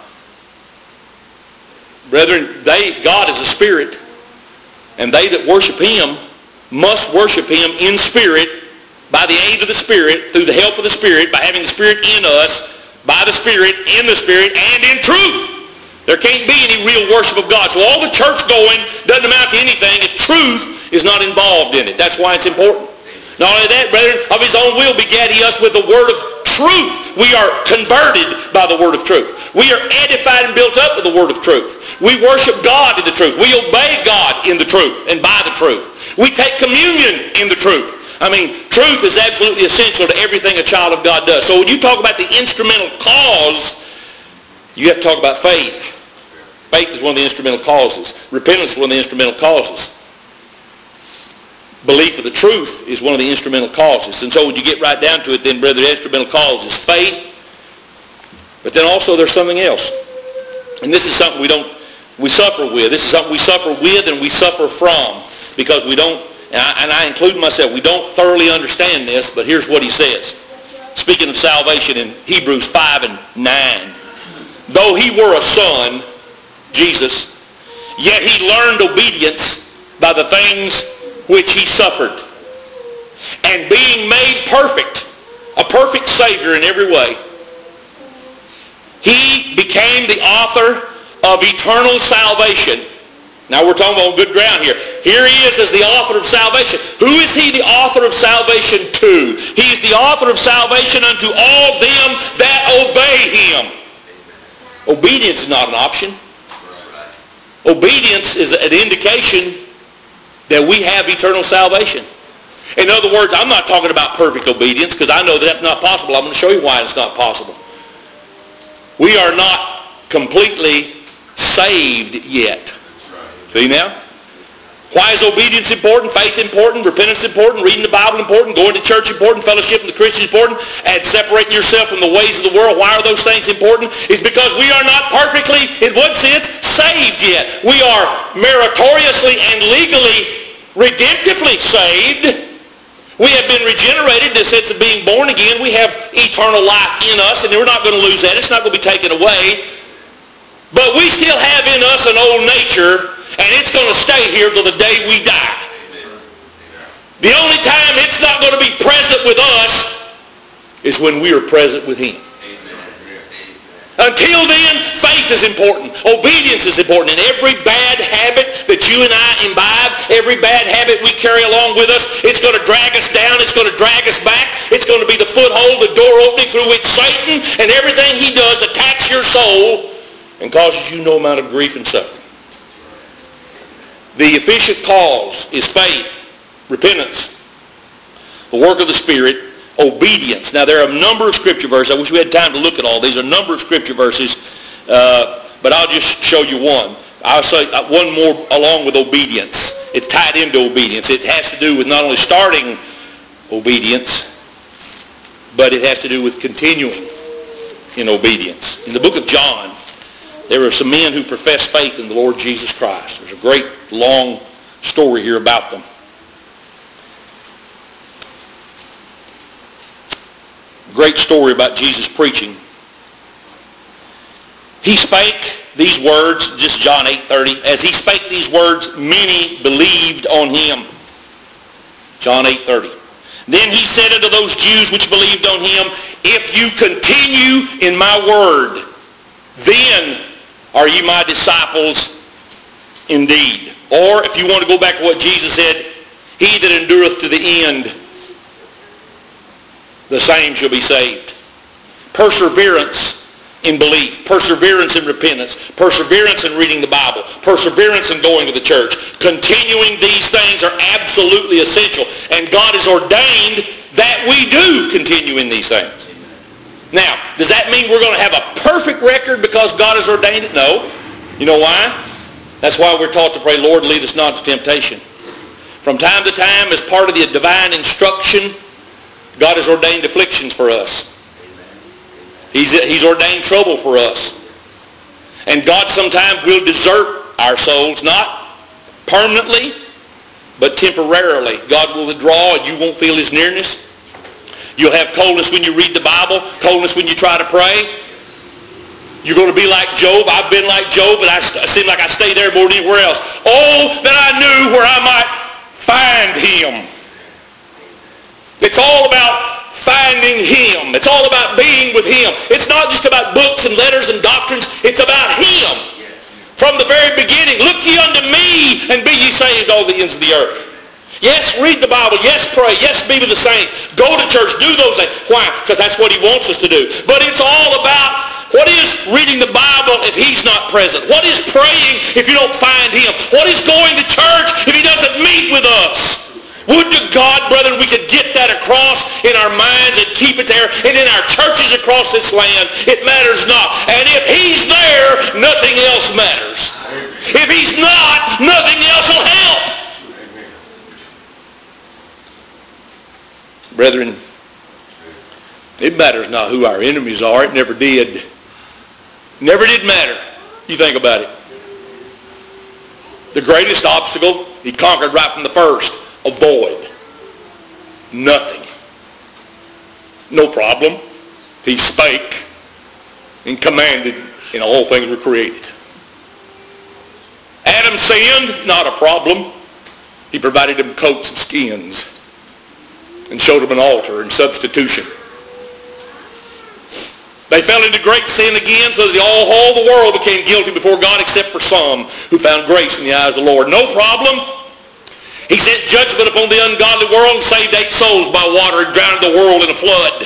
Brethren, they, God is a spirit, and they that worship him must worship him in spirit, by the aid of the Spirit, through the help of the Spirit, by having the Spirit in us, by the Spirit, in the Spirit, and in truth. There can't be any real worship of God. So all the church going doesn't amount to anything if truth is not involved in it. That's why it's important. Not only that, brethren, of his own will begat he us with the word of truth. We are converted by the word of truth. We are edified and built up with the word of truth. We worship God in the truth. We obey God in the truth and by the truth. We take communion in the truth. I mean, truth is absolutely essential to everything a child of God does. So when you talk about the instrumental cause, you have to talk about faith. Faith is one of the instrumental causes. Repentance is one of the instrumental causes. Belief of the truth is one of the instrumental causes. And so when you get right down to it, then, brother, the instrumental cause is faith. But then also there's something else. And this is something we don't, we suffer with. This is something we suffer with and we suffer from. Because we don't, and I, and I include myself, we don't thoroughly understand this, but here's what he says. Speaking of salvation in Hebrews five and nine. Though he were a son, Jesus, yet he learned obedience by the things which he suffered. And being made perfect, a perfect Savior in every way, he became the author of eternal salvation. Now we're talking about good ground here. Here he is as the author of salvation. Who is he the author of salvation to? He is the author of salvation unto all them that obey him. Obedience is not an option. Obedience is an indication that we have eternal salvation. In other words, I'm not talking about perfect obedience because I know that that's not possible. I'm going to show you why it's not possible. We are not completely saved yet. See now? Why is obedience important? Faith important? Repentance important? Reading the Bible important? Going to church important? Fellowship with the Christians important? And separating yourself from the ways of the world? Why are those things important? It's because we are not perfectly, in one sense, saved yet. We are meritoriously and legally, redemptively saved. We have been regenerated in the sense of being born again. We have eternal life in us, and we're not going to lose that. It's not going to be taken away. But we still have in us an old nature, and it's going to stay here till the day we die. The only time it's not going to be present with us is when we are present with Him. Until then, faith is important. Obedience is important. And every bad habit that you and I imbibe, every bad habit we carry along with us, it's going to drag us down. It's going to drag us back. It's going to be the foothold, the door opening through which Satan and everything he does attacks your soul and causes you no amount of grief and suffering. The efficient cause is faith, repentance, the work of the Spirit, obedience. Now, there are a number of Scripture verses. I wish we had time to look at all these. There are a number of Scripture verses, uh, but I'll just show you one. I'll say one more along with obedience. It's tied into obedience. It has to do with not only starting obedience, but it has to do with continuing in obedience. In the book of John, there are some men who profess faith in the Lord Jesus Christ. There's a great long story here about them. Great story about Jesus preaching. He spake these words, just John eight thirty, as he spake these words, many believed on him. John eight thirty. Then he said unto those Jews which believed on him, if you continue in my word, then are ye my disciples indeed. Or if you want to go back to what Jesus said, he that endureth to the end, the same shall be saved. Perseverance in belief, perseverance in repentance, perseverance in reading the Bible, perseverance in going to the church. Continuing these things are absolutely essential. And God has ordained that we do continue in these things. Now, does that mean we're going to have a perfect record because God has ordained it? No. You know why? That's why we're taught to pray, Lord, lead us not to temptation. From time to time, as part of the divine instruction, God has ordained afflictions for us. He's, he's ordained trouble for us. And God sometimes will desert our souls, not permanently, but temporarily. God will withdraw and you won't feel his nearness. You'll have coldness when you read the Bible, coldness when you try to pray. You're going to be like Job. I've been like Job, but I, I seem like I stay there more than anywhere else. Oh, that I knew where I might find him. It's all about finding him. It's all about being with him. It's not just about books and letters and doctrines. It's about him. From the very beginning, look ye unto me, and be ye saved all the ends of the earth. Yes, read the Bible. Yes, pray. Yes, be with the saints. Go to church. Do those things. Why? Because that's what he wants us to do. But it's all about, what is reading the Bible if he's not present? What is praying if you don't find him? What is going to church if he doesn't meet with us? Would to God, brethren, we could get that across in our minds and keep it there, and in our churches across this land. It matters not. And if he's there, nothing else matters. If he's not, nothing else will help. Brethren, it matters not who our enemies are. It never did. Never did matter. You think about it. The greatest obstacle he conquered right from the first. Avoid. Nothing. No problem. He spake and commanded, and all things were created. Adam sinned, not a problem. He provided him coats of skins and showed him an altar in substitution. They fell into great sin again, so that all, all the world became guilty before God, except for some who found grace in the eyes of the Lord. No problem. He sent judgment upon the ungodly world and saved eight souls by water and drowned the world in a flood.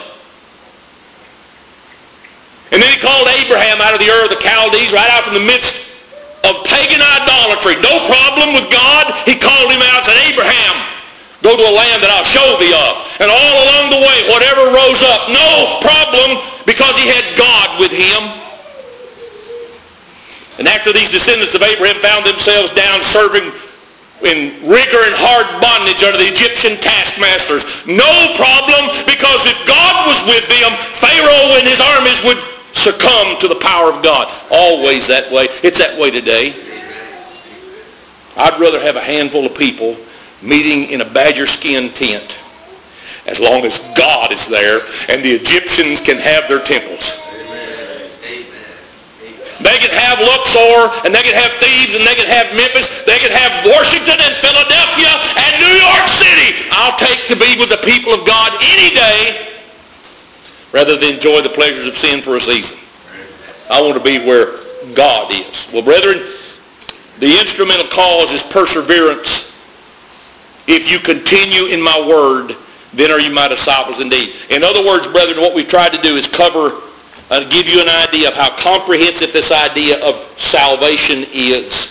And then he called Abraham out of the Ur of the Chaldees, right out from the midst of pagan idolatry. No problem with God. He called him out and said, Abraham, go to a land that I'll show thee of. And all along the way, whatever rose up, no problem, because he had God with him. And after these descendants of Abraham found themselves down serving in rigor and hard bondage under the Egyptian taskmasters. No problem, because if God was with them, Pharaoh and his armies would succumb to the power of God. Always that way. It's that way today. I'd rather have a handful of people meeting in a badger skin tent as long as God is there and the Egyptians can have their temples. They could have Luxor, and they could have Thebes, and they could have Memphis. They could have Washington and Philadelphia and New York City. I'll take to be with the people of God any day rather than enjoy the pleasures of sin for a season. I want to be where God is. Well, brethren, the instrumental cause is perseverance. If you continue in my word, then are you my disciples indeed. In other words, brethren, what we've tried to do is cover I'll give you an idea of how comprehensive this idea of salvation is.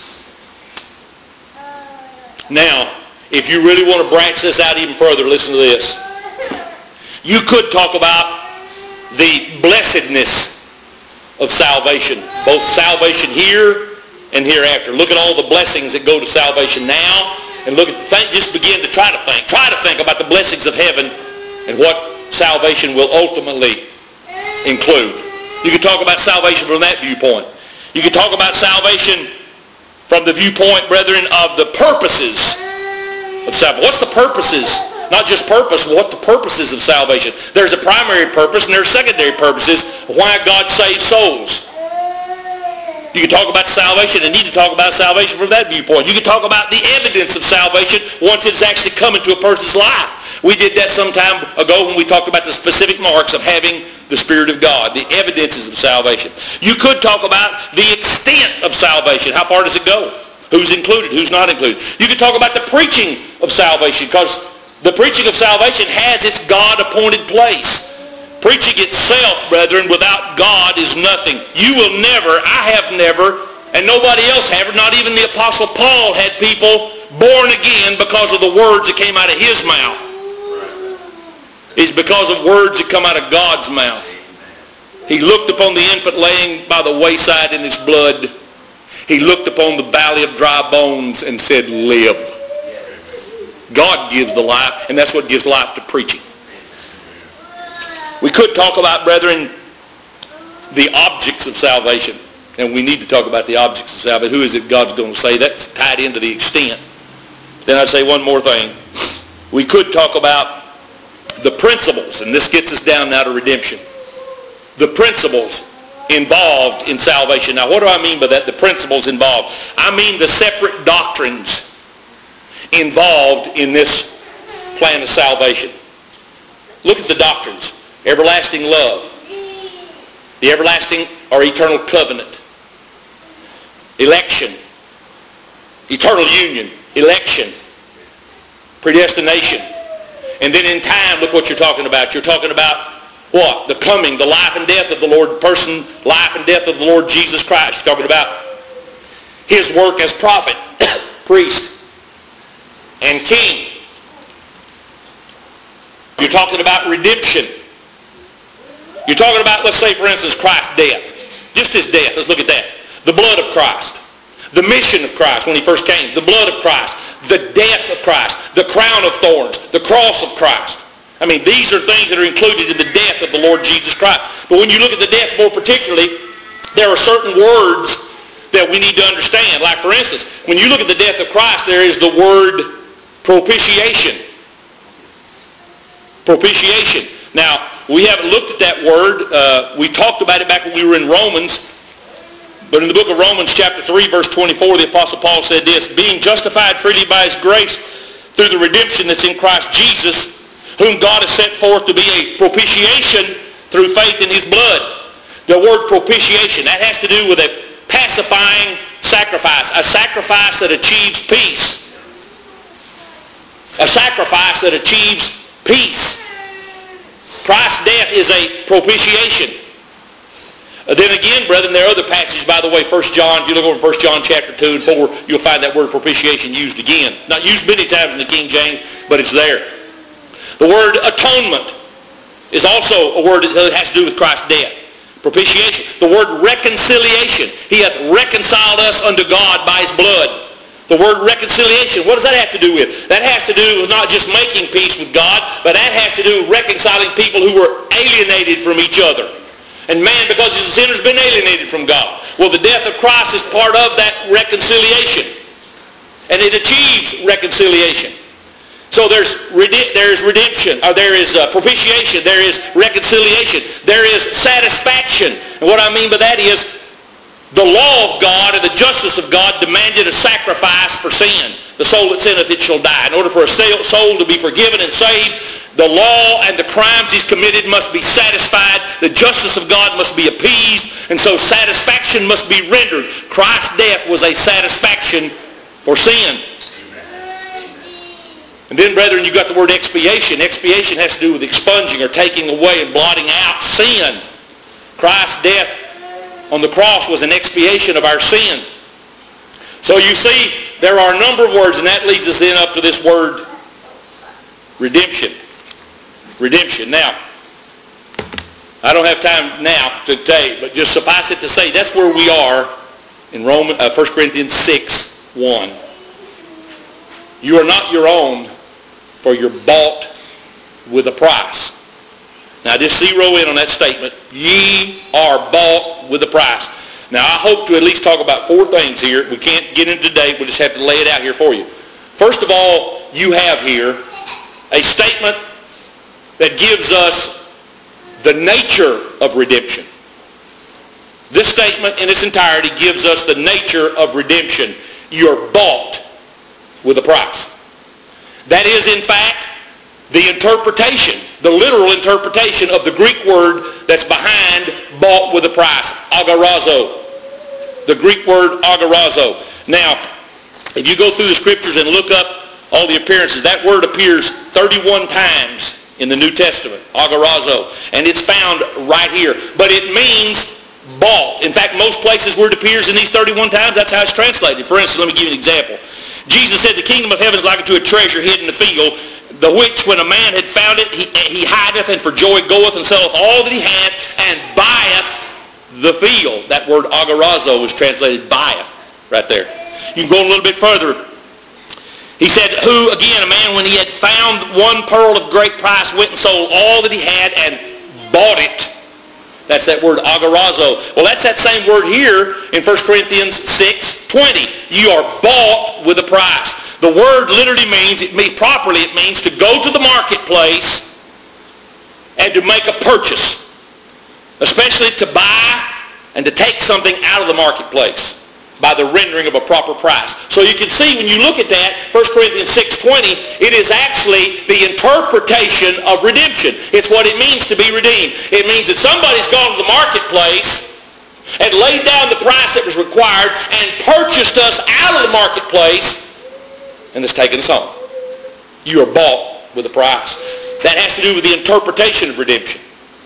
Now, if you really want to branch this out even further, listen to this. You could talk about the blessedness of salvation, both salvation here and hereafter. Look at all the blessings that go to salvation now, and look at think, just begin to try to think. Try to think about the blessings of heaven and what salvation will ultimately include. You can talk about salvation from that viewpoint. You can talk about salvation from the viewpoint, brethren, of the purposes of salvation. What's the purposes? Not just purpose, what the purposes of salvation. There's a primary purpose and there's secondary purposes why God saves souls. You can talk about salvation and need to talk about salvation from that viewpoint. You can talk about the evidence of salvation once it's actually come into a person's life. We did that some time ago when we talked about the specific marks of having the Spirit of God, the evidences of salvation. You could talk about the extent of salvation. How far does it go? Who's included? Who's not included? You could talk about the preaching of salvation, because the preaching of salvation has its God-appointed place. Preaching itself, brethren, without God is nothing. You will never, I have never, and nobody else have, not even the Apostle Paul had people born again because of the words that came out of his mouth. It's because of words that come out of God's mouth. He looked upon the infant laying by the wayside in his blood. He looked upon the valley of dry bones and said, live. God gives the life, and that's what gives life to preaching. We could talk about, brethren, the objects of salvation. And we need to talk about the objects of salvation. Who is it God's going to say? That's tied into the extent. Then I'd say one more thing. We could talk about the principles, and this gets us down now to redemption. The principles involved in salvation. Now, what do I mean by that? The principles involved. I mean the separate doctrines involved in this plan of salvation. Look at the doctrines. Everlasting love. The everlasting or eternal covenant. Election. Eternal union. Election. Predestination. And then in time, look what you're talking about. You're talking about what? The coming, the life and death of the Lord, person, life and death of the Lord Jesus Christ. You're talking about his work as prophet, priest, and king. You're talking about redemption. You're talking about, let's say, for instance, Christ's death. Just his death. Let's look at that. The blood of Christ. The mission of Christ when he first came. The blood of Christ. The death of Christ, the crown of thorns, the cross of Christ. I mean, these are things that are included in the death of the Lord Jesus Christ. But when you look at the death more particularly, there are certain words that we need to understand. Like, for instance, when you look at the death of Christ, there is the word propitiation. Propitiation. Now, we haven't looked at that word. Uh, we talked about it back when we were in Romans. But in the book of Romans chapter three, verse twenty-four, the Apostle Paul said this, being justified freely by his grace through the redemption that's in Christ Jesus, whom God has set forth to be a propitiation through faith in his blood. The word propitiation, that has to do with a pacifying sacrifice, a sacrifice that achieves peace. A sacrifice that achieves peace. Christ's death is a propitiation. Uh, then again, brethren, there are other passages, by the way, First John, if you look over First John chapter two and four, you'll find that word propitiation used again. Not used many times in the King James, but it's there. The word atonement is also a word that has to do with Christ's death. Propitiation. The word reconciliation. He hath reconciled us unto God by his blood. The word reconciliation, what does that have to do with? That has to do with not just making peace with God, but that has to do with reconciling people who were alienated from each other. And man, because he's a sinner, has been alienated from God. Well, the death of Christ is part of that reconciliation. And it achieves reconciliation. So there's there's redemption, or there is uh, propitiation, there is reconciliation, there is satisfaction. And what I mean by that is the law of God and the justice of God demanded a sacrifice for sin. The soul that sinneth, it shall die. In order for a soul to be forgiven and saved, the law and the crimes he's committed must be satisfied. The justice of God must be appeased. And so satisfaction must be rendered. Christ's death was a satisfaction for sin. And then, brethren, you've got the word expiation. Expiation has to do with expunging or taking away and blotting out sin. Christ's death on the cross was an expiation of our sin. So you see, there are a number of words, and that leads us then up to this word redemption. Redemption. Now, I don't have time now to today, but just suffice it to say, that's where we are in Roman, uh, First Corinthians six one. You are not your own, for you're bought with a price. Now just zero in on that statement. Ye are bought with a price. Now I hope to at least talk about four things here. We can't get into today. We'll just have to lay it out here for you. First of all, you have here a statement that gives us the nature of redemption. This statement in its entirety gives us the nature of redemption. You're bought with a price. That is, in fact, the interpretation, the literal interpretation of the Greek word that's behind bought with a price, agorazo. The Greek word agorazo. Now, if you go through the scriptures and look up all the appearances, that word appears thirty-one times in the New Testament, agorazo, and it's found right here. But it means bought. In fact, most places where it appears in these thirty-one times, that's how it's translated. For instance, let me give you an example. Jesus said, the kingdom of heaven is like unto a treasure hid in the field, the which when a man had found it, he, he hideth, and for joy goeth and selleth all that he had, and buyeth the field. That word agorazo is translated buyeth right there. You can go a little bit further. He said, who, again, a man when he had found one pearl of great price went and sold all that he had and bought it. That's that word agorazo. Well, that's that same word here in First Corinthians six twenty. You are bought with a price. The word literally means, it means properly, it means to go to the marketplace and to make a purchase, especially to buy and to take something out of the marketplace by the rendering of a proper price. So you can see when you look at that, First Corinthians six twenty, it is actually the interpretation of redemption. It's what it means to be redeemed. It means that somebody's gone to the marketplace and laid down the price that was required and purchased us out of the marketplace and has taken us home. You are bought with a price. That has to do with the interpretation of redemption.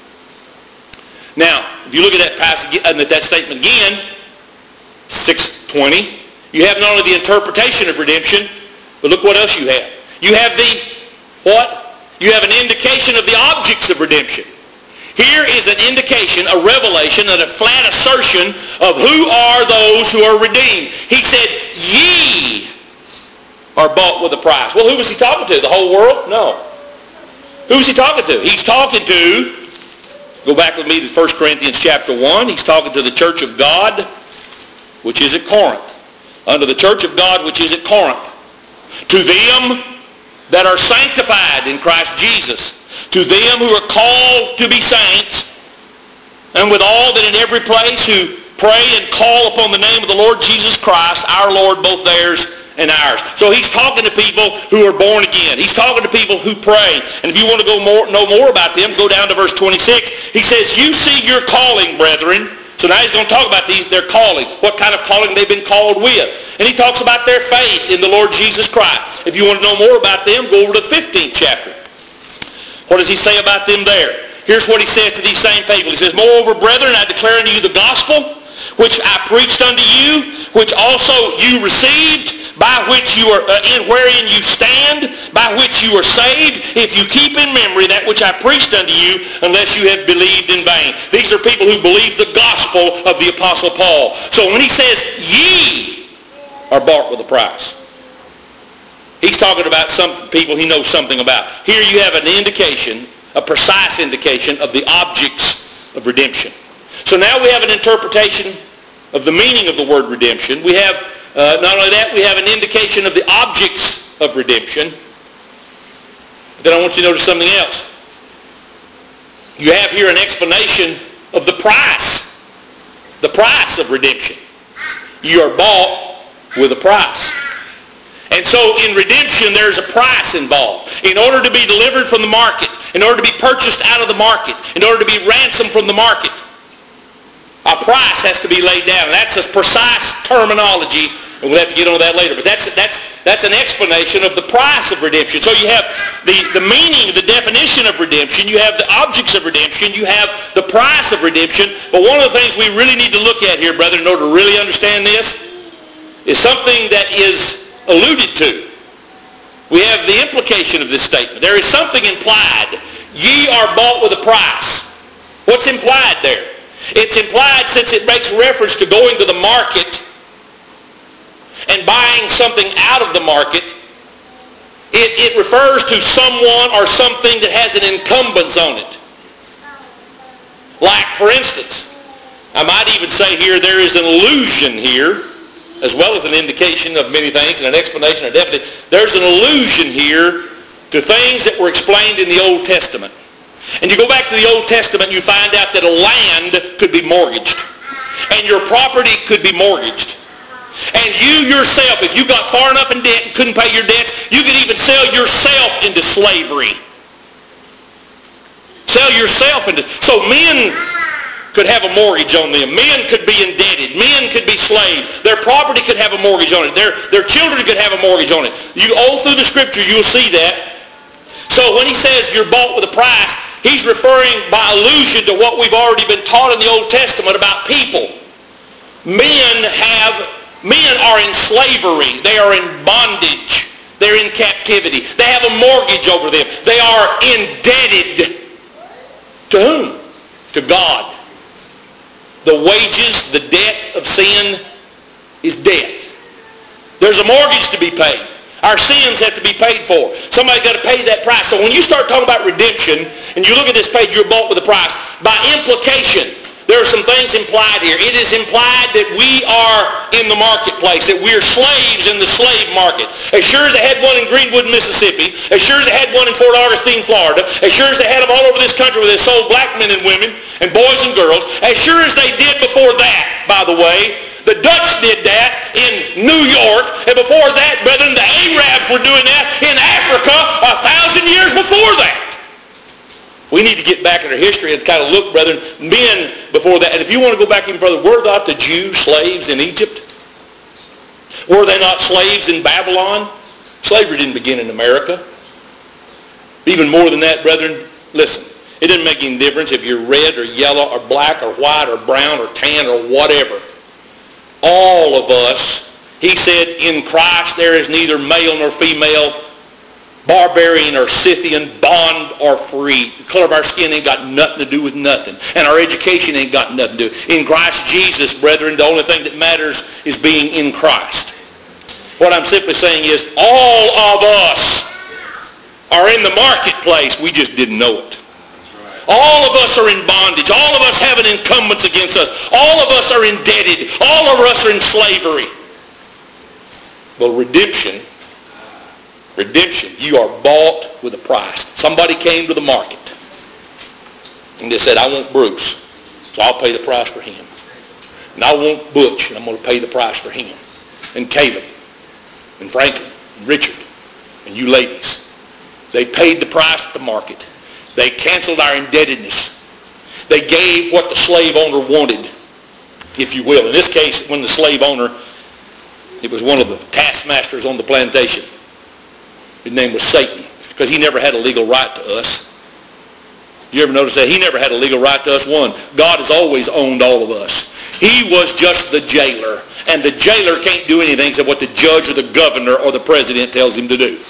Now, if you look at that passage, and that statement again, six twenty, you have not only the interpretation of redemption, but look what else you have. You have the, what? You have an indication of the objects of redemption. Here is an indication, a revelation, and a flat assertion of who are those who are redeemed. He said, ye are bought with a price. Well, who was he talking to? The whole world? No. Who was he talking to? He's talking to, go back with me to First Corinthians chapter one. He's talking to the church of God, which is at Corinth. Under the church of God, which is at Corinth. To them that are sanctified in Christ Jesus. To them who are called to be saints. And with all that in every place who pray and call upon the name of the Lord Jesus Christ, our Lord, both theirs and ours. So he's talking to people who are born again. He's talking to people who pray. And if you want to go more, know more about them, go down to verse twenty-six. He says, you see your calling, brethren. So now he's going to talk about these, their calling, what kind of calling they've been called with. And he talks about their faith in the Lord Jesus Christ. If you want to know more about them, go over to the fifteenth chapter. What does he say about them there? Here's what he says to these same people. He says, moreover, brethren, I declare unto you the gospel, which I preached unto you, which also you received, by which you are, uh, in wherein you stand, by which you are saved, if you keep in memory that which I preached unto you, unless you have believed in vain. These are people who believe the gospel of the Apostle Paul. So when he says, ye are bought with a price. He's talking about some people he knows something about. Here you have an indication, a precise indication of the objects of redemption. So now we have an interpretation of the meaning of the word redemption. We have, uh, not only that, we have an indication of the objects of redemption. Then I want you to notice something else. You have here an explanation of the price. The price of redemption. You are bought with a price. And so in redemption, there's a price involved. In order to be delivered from the market, in order to be purchased out of the market, in order to be ransomed from the market, a price has to be laid down. That's a precise terminology, and we'll have to get on that later. But that's that's that's an explanation of the price of redemption. So you have the, the meaning, the definition of redemption. You have the objects of redemption. You have the price of redemption. But one of the things we really need to look at here, brother, in order to really understand this, is something that is alluded to. We have the implication of this statement. There is something implied. Ye are bought with a price. What's implied there? It's implied, since it makes reference to going to the market and buying something out of the market, it, it refers to someone or something that has an encumbrance on it. Like, for instance, I might even say here there is an allusion here, as well as an indication of many things and an explanation or definition. There's an allusion here to things that were explained in the Old Testament. And you go back to the Old Testament, you find out that a land could be mortgaged. And your property could be mortgaged. And you yourself, if you got far enough in debt and couldn't pay your debts, you could even sell yourself into slavery. Sell yourself into... So men could have a mortgage on them. Men could be indebted. Men could be slaves. Their property could have a mortgage on it. Their, their children could have a mortgage on it. You all through the Scripture, you'll see that. So when he says you're bought with a price, he's referring by allusion to what we've already been taught in the Old Testament about people. Men have, men are in slavery. They are in bondage. They're in captivity. They have a mortgage over them. They are indebted. To whom? To God. The wages, the debt of sin is death. There's a mortgage to be paid. Our sins have to be paid for. Somebody's got to pay that price. So when you start talking about redemption, and you look at this page, you're bought with a price. By implication, there are some things implied here. It is implied that we are in the marketplace, that we're slaves in the slave market. As sure as they had one in Greenwood, Mississippi, as sure as they had one in Fort Augustine, Florida, as sure as they had them all over this country where they sold black men and women and boys and girls, as sure as they did before that, by the way, the Dutch did that in New York, and before that, brethren, the Arabs were doing that in Africa a thousand years before that. We need to get back in our history and kind of look, brethren, men before that. And if you want to go back even further, were not the Jews slaves in Egypt? Were they not slaves in Babylon? Slavery didn't begin in America. Even more than that, brethren, listen, it doesn't make any difference if you're red or yellow or black or white or brown or tan or whatever. All of us, he said, in Christ there is neither male nor female, barbarian or Scythian, bond or free. The color of our skin ain't got nothing to do with nothing. And our education ain't got nothing to do. In Christ Jesus, brethren, the only thing that matters is being in Christ. What I'm simply saying is all of us are in the marketplace. We just didn't know it. All of us are in bondage. All of us have an encumbrance against us. All of us are indebted. All of us are in slavery. Well, redemption, redemption, you are bought with a price. Somebody came to the market and they said, I want Bruce, so I'll pay the price for him. And I want Butch, and I'm going to pay the price for him. And Caleb, and Franklin, and Richard, and you ladies. They paid the price at the market. They canceled our indebtedness. They gave what the slave owner wanted, if you will. In this case, when the slave owner, it was one of the taskmasters on the plantation. His name was Satan, because he never had a legal right to us. You ever notice that? He never had a legal right to us. One, God has always owned all of us. He was just the jailer, and the jailer can't do anything except what the judge or the governor or the president tells him to do.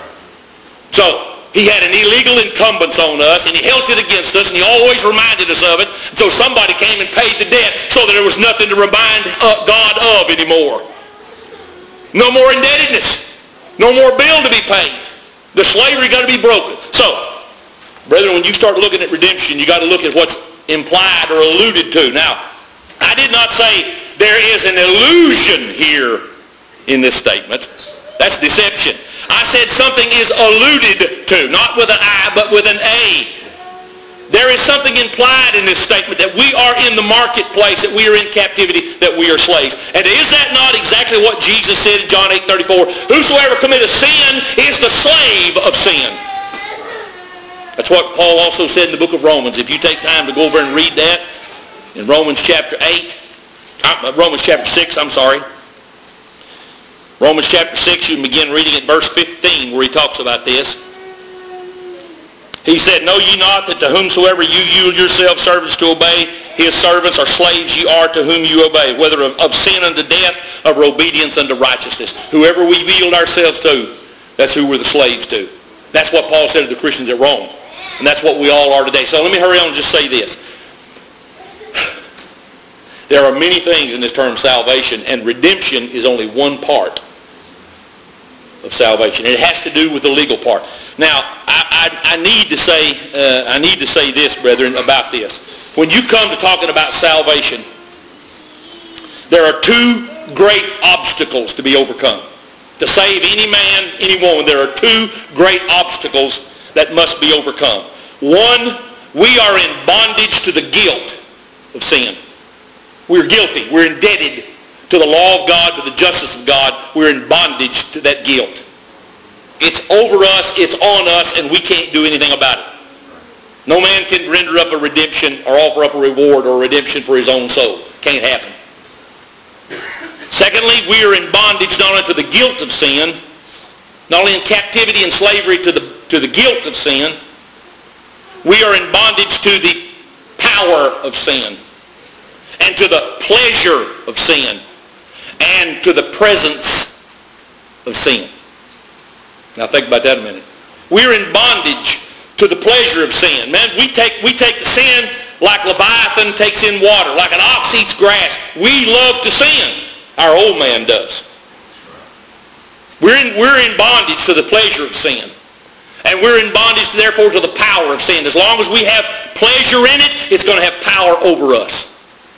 So, he had an illegal encumbrance on us, and he held it against us, and he always reminded us of it. And so somebody came and paid the debt so that there was nothing to remind God of anymore. No more indebtedness. No more bill to be paid. The slavery got to be broken. So, brethren, when you start looking at redemption, you got to look at what's implied or alluded to. Now, I did not say there is an illusion here in this statement. That's deception. I said something is alluded to, not with an I, but with an A. There is something implied in this statement that we are in the marketplace, that we are in captivity, that we are slaves. And is that not exactly what Jesus said in John eight thirty-four? Whosoever committeth sin is the slave of sin. That's what Paul also said in the book of Romans. If you take time to go over and read that in Romans chapter eight, uh, Romans chapter six, I'm sorry. Romans chapter six, you can begin reading at verse fifteen where he talks about this. He said, know ye not that to whomsoever you yield yourselves servants to obey, his servants are slaves ye are to whom you obey, whether of, of sin unto death, or of obedience unto righteousness. Whoever we yield ourselves to, that's who we're the slaves to. That's what Paul said to the Christians at Rome. And that's what we all are today. So let me hurry on and just say this. There are many things in this term salvation, and redemption is only one part of salvation. It has to do with the legal part. Now, I, I, I need to say, uh, I need to say this, brethren, about this. When you come to talking about salvation, there are two great obstacles to be overcome. To save any man, any woman, there are two great obstacles that must be overcome. One, we are in bondage to the guilt of sin. We're guilty. We're indebted to the law of God, to the justice of God. We're in bondage to that guilt. It's over us, it's on us, and we can't do anything about it. No man can render up a redemption or offer up a reward or a redemption for his own soul. Can't happen. Secondly, we are in bondage not only to the guilt of sin, not only in captivity and slavery to the, to the guilt of sin, we are in bondage to the power of sin, and to the pleasure of sin, and to the presence of sin. Now think about that a minute. We're in bondage to the pleasure of sin. Man, we take we take the sin like Leviathan takes in water, like an ox eats grass. We love to sin. Our old man does. We're in, we're in bondage to the pleasure of sin. And we're in bondage, therefore, to the power of sin. As long as we have pleasure in it, it's going to have power over us.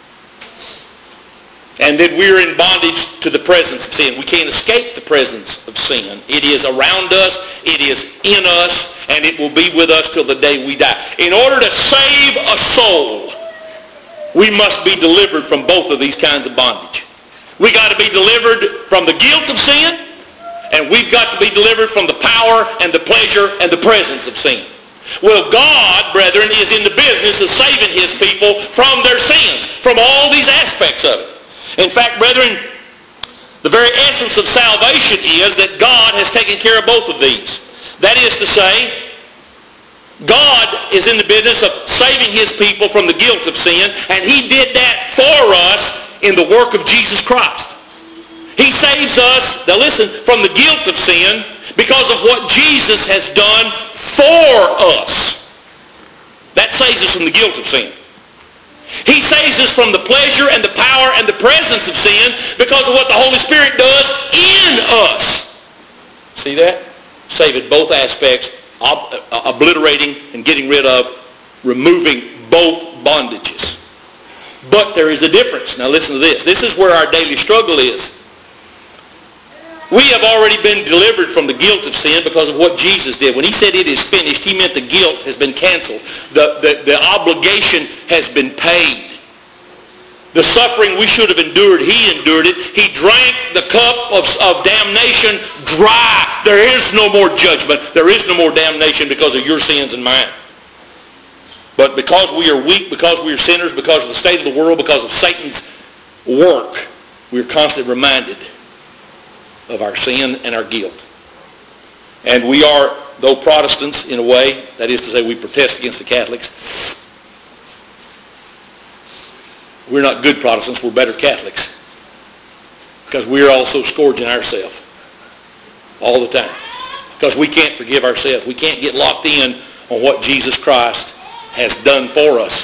And then we're in bondage to the presence of sin. We can't escape the presence of sin. It is around us, it is in us, and it will be with us till the day we die. In order to save a soul, we must be delivered from both of these kinds of bondage. We got to be delivered from the guilt of sin, and we've got to be delivered from the power and the pleasure and the presence of sin. Well, God, brethren, is in the business of saving his people from their sins, from all these aspects of it. In fact, brethren, the very essence of salvation is that God has taken care of both of these. That is to say, God is in the business of saving his people from the guilt of sin, and he did that for us in the work of Jesus Christ. He saves us, now listen, from the guilt of sin because of what Jesus has done for us. That saves us from the guilt of sin. He saves us from the pleasure and the power and the presence of sin because of what the Holy Spirit does in us. See that? Saving both aspects, ob- obliterating and getting rid of, removing both bondages. But there is a difference. Now listen to this. This is where our daily struggle is. We have already been delivered from the guilt of sin because of what Jesus did. When he said it is finished, he meant the guilt has been canceled. The, the, the obligation has been paid. The suffering we should have endured, he endured it. He drank the cup of, of damnation dry. There is no more judgment. There is no more damnation because of your sins and mine. But because we are weak, because we are sinners, because of the state of the world, because of Satan's work, we are constantly reminded of our sin and our guilt. And we are, though Protestants in a way, that is to say we protest against the Catholics, we're not good Protestants, we're better Catholics. Because we're also scourging ourselves all the time. Because we can't forgive ourselves. We can't get locked in on what Jesus Christ has done for us.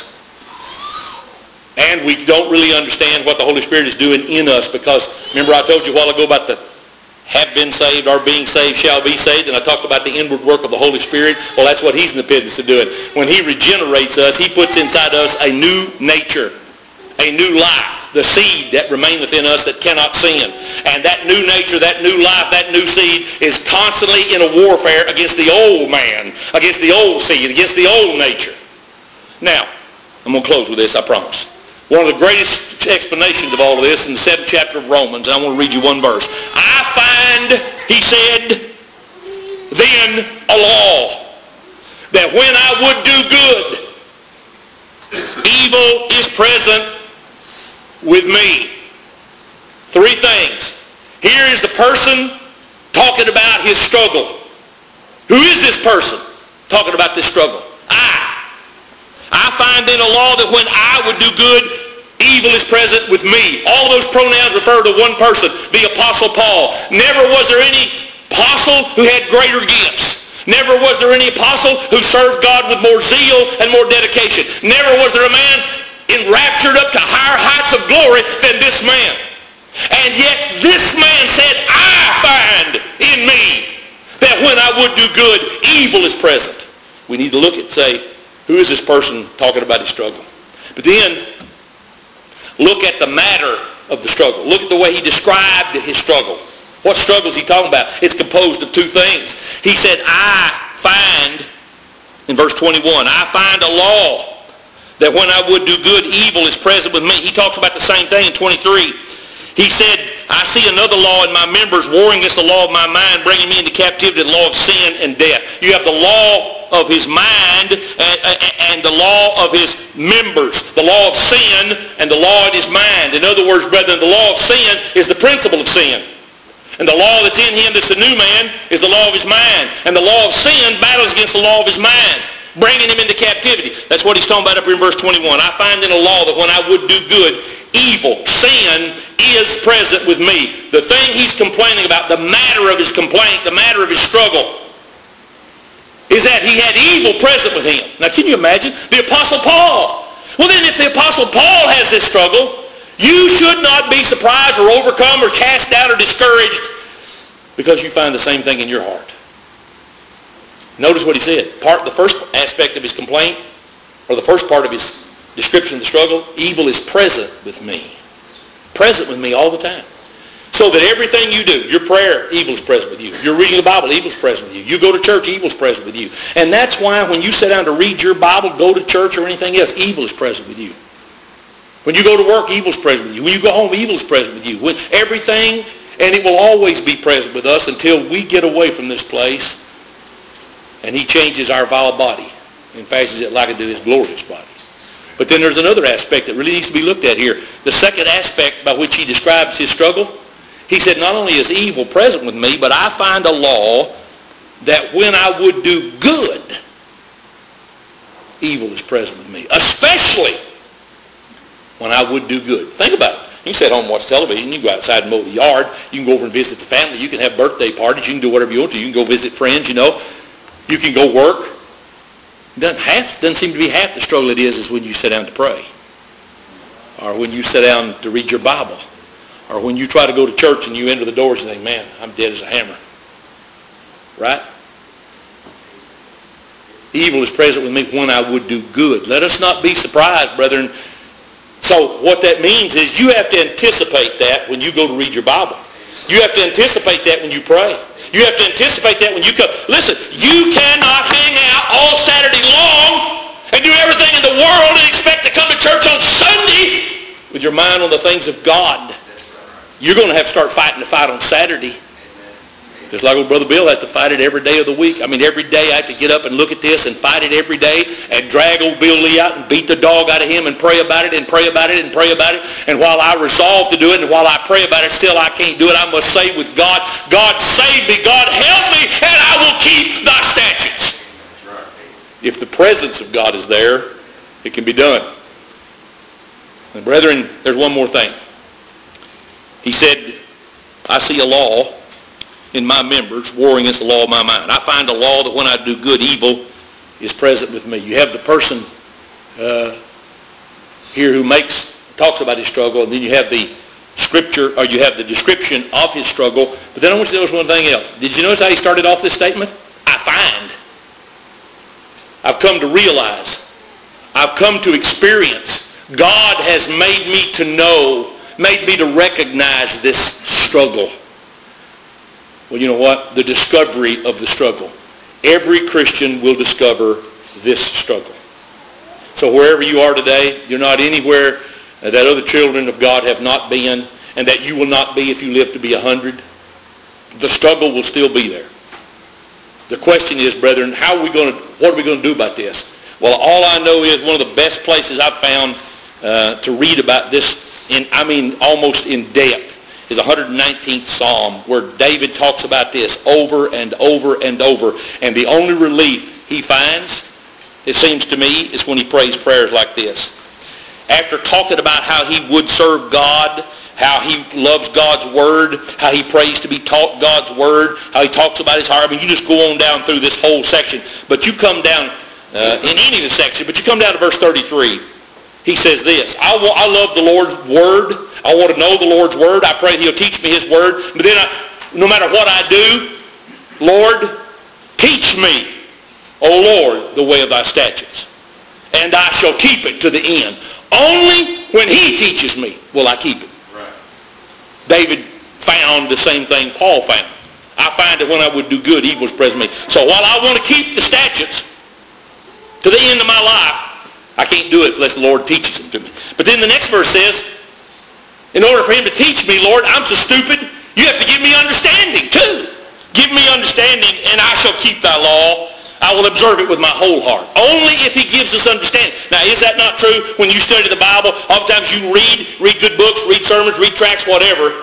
And we don't really understand what the Holy Spirit is doing in us because, remember I told you a while ago about the have been saved, are being saved, shall be saved. And I talked about the inward work of the Holy Spirit. Well, that's what he's in the business of doing. When he regenerates us, he puts inside us a new nature, a new life, the seed that remaineth in us that cannot sin. And that new nature, that new life, that new seed is constantly in a warfare against the old man, against the old seed, against the old nature. Now, I'm going to close with this, I promise. One of the greatest explanations of all of this in the seventh chapter of Romans, and I want to read you one verse. I find, he said, then a law, that when I would do good, evil is present with me. Three things. Here is the person talking about his struggle. Who is this person talking about this struggle? I. I find in a law that when I would do good, evil is present with me. All those pronouns refer to one person, the Apostle Paul. Never was there any apostle who had greater gifts. Never was there any apostle who served God with more zeal and more dedication. Never was there a man enraptured up to higher heights of glory than this man. And yet this man said, I find in me that when I would do good, evil is present. We need to look at, say, who is this person talking about his struggle? But then, look at the matter of the struggle. Look at the way he described his struggle. What struggle is he talking about? It's composed of two things. He said, I find, in verse twenty-one, I find a law that when I would do good, evil is present with me. He talks about the same thing in twenty-three. He said, I see another law in my members warring against the law of my mind, bringing me into captivity to the law of sin and death. You have the law of his mind and, and the law of his members. The law of sin and the law in his mind. In other words, brethren, the law of sin is the principle of sin. And the law that's in him that's the new man is the law of his mind. And the law of sin battles against the law of his mind, bringing him into captivity. That's what he's talking about up here in verse twenty-one. I find in a law that when I would do good, evil, sin, is present with me. The thing he's complaining about, the matter of his complaint, the matter of his struggle, is that he had evil present with him. Now, can you imagine? The Apostle Paul. Well, then if the Apostle Paul has this struggle, you should not be surprised or overcome or cast down or discouraged because you find the same thing in your heart. Notice what he said. Part, the first aspect of his complaint, or the first part of his description of the struggle, evil is present with me. Present with me all the time. So that everything you do, your prayer, evil is present with you. You're reading the Bible, evil is present with you. You go to church, evil is present with you. And that's why when you sit down to read your Bible, go to church or anything else, evil is present with you. When you go to work, evil is present with you. When you go home, evil is present with you. When everything, and it will always be present with us until we get away from this place and he changes our vile body and fashions it like into his glorious body. But then there's another aspect that really needs to be looked at here. The second aspect by which he describes his struggle, he said, not only is evil present with me, but I find a law that when I would do good, evil is present with me. Especially when I would do good. Think about it. You can sit home and watch television. You can go outside and mow the yard. You can go over and visit the family. You can have birthday parties. You can do whatever you want to. You can go visit friends, you know. You can go work. Doesn't half, doesn't seem to be half the struggle it is is when you sit down to pray. Or when you sit down to read your Bible. Or when you try to go to church and you enter the doors and think, man, I'm dead as a hammer. Right? Evil is present with me when I would do good. Let us not be surprised, brethren. So what that means is you have to anticipate that when you go to read your Bible. You have to anticipate that when you pray. You have to anticipate that when you come. Listen, you cannot hang out all Saturday long and do everything in the world and expect to come to church on Sunday with your mind on the things of God. You're going to have to start fighting the fight on Saturday. Just like old Brother Bill has to fight it every day of the week. I mean, every day I have to get up and look at this and fight it every day and drag old Bill Lee out and beat the dog out of him and pray about it and pray about it and pray about it. And while I resolve to do it and while I pray about it, still I can't do it. I must say with God, God save me, God help me, and I will keep thy statutes. If the presence of God is there, it can be done. And brethren, there's one more thing. He said, I see a law in my members, warring against the law of my mind. I find a law that when I do good, evil is present with me. You have the person uh, here who makes, talks about his struggle, and then you have the scripture, or you have the description of his struggle. But then I want you to notice one thing else. Did you notice how he started off this statement? I find. I've come to realize. I've come to experience. God has made me to know, made me to recognize this struggle. Well, you know what? The discovery of the struggle. Every Christian will discover this struggle. So wherever you are today, you're not anywhere that other children of God have not been, and that you will not be if you live to be a hundred. The struggle will still be there. The question is, brethren, how are we going to, what are we going to do about this? Well, all I know is one of the best places I've found uh, to read about this, in, I mean almost in depth, is one hundred nineteenth Psalm, where David talks about this over and over and over. And the only relief he finds, it seems to me, is when he prays prayers like this. After talking about how he would serve God, how he loves God's word, how he prays to be taught God's word, how he talks about his heart. I mean, you just go on down through this whole section. But you come down uh, in any of the section, but you come down to verse thirty-three. He says this, I, w- I love the Lord's word. I want to know the Lord's word. I pray he'll teach me his word. But then I, no matter what I do, Lord, teach me, O Lord, the way of thy statutes. And I shall keep it to the end. Only when he teaches me will I keep it. Right. David found the same thing Paul found. I find that when I would do good, evil is present with me. So while I want to keep the statutes to the end of my life, I can't do it unless the Lord teaches them to me. But then the next verse says, in order for him to teach me, Lord, I'm so stupid, you have to give me understanding too. Give me understanding, and I shall keep thy law. I will observe it with my whole heart. Only if he gives us understanding. Now, is that not true when you study the Bible? Oftentimes you read, read good books, read sermons, read tracts, whatever.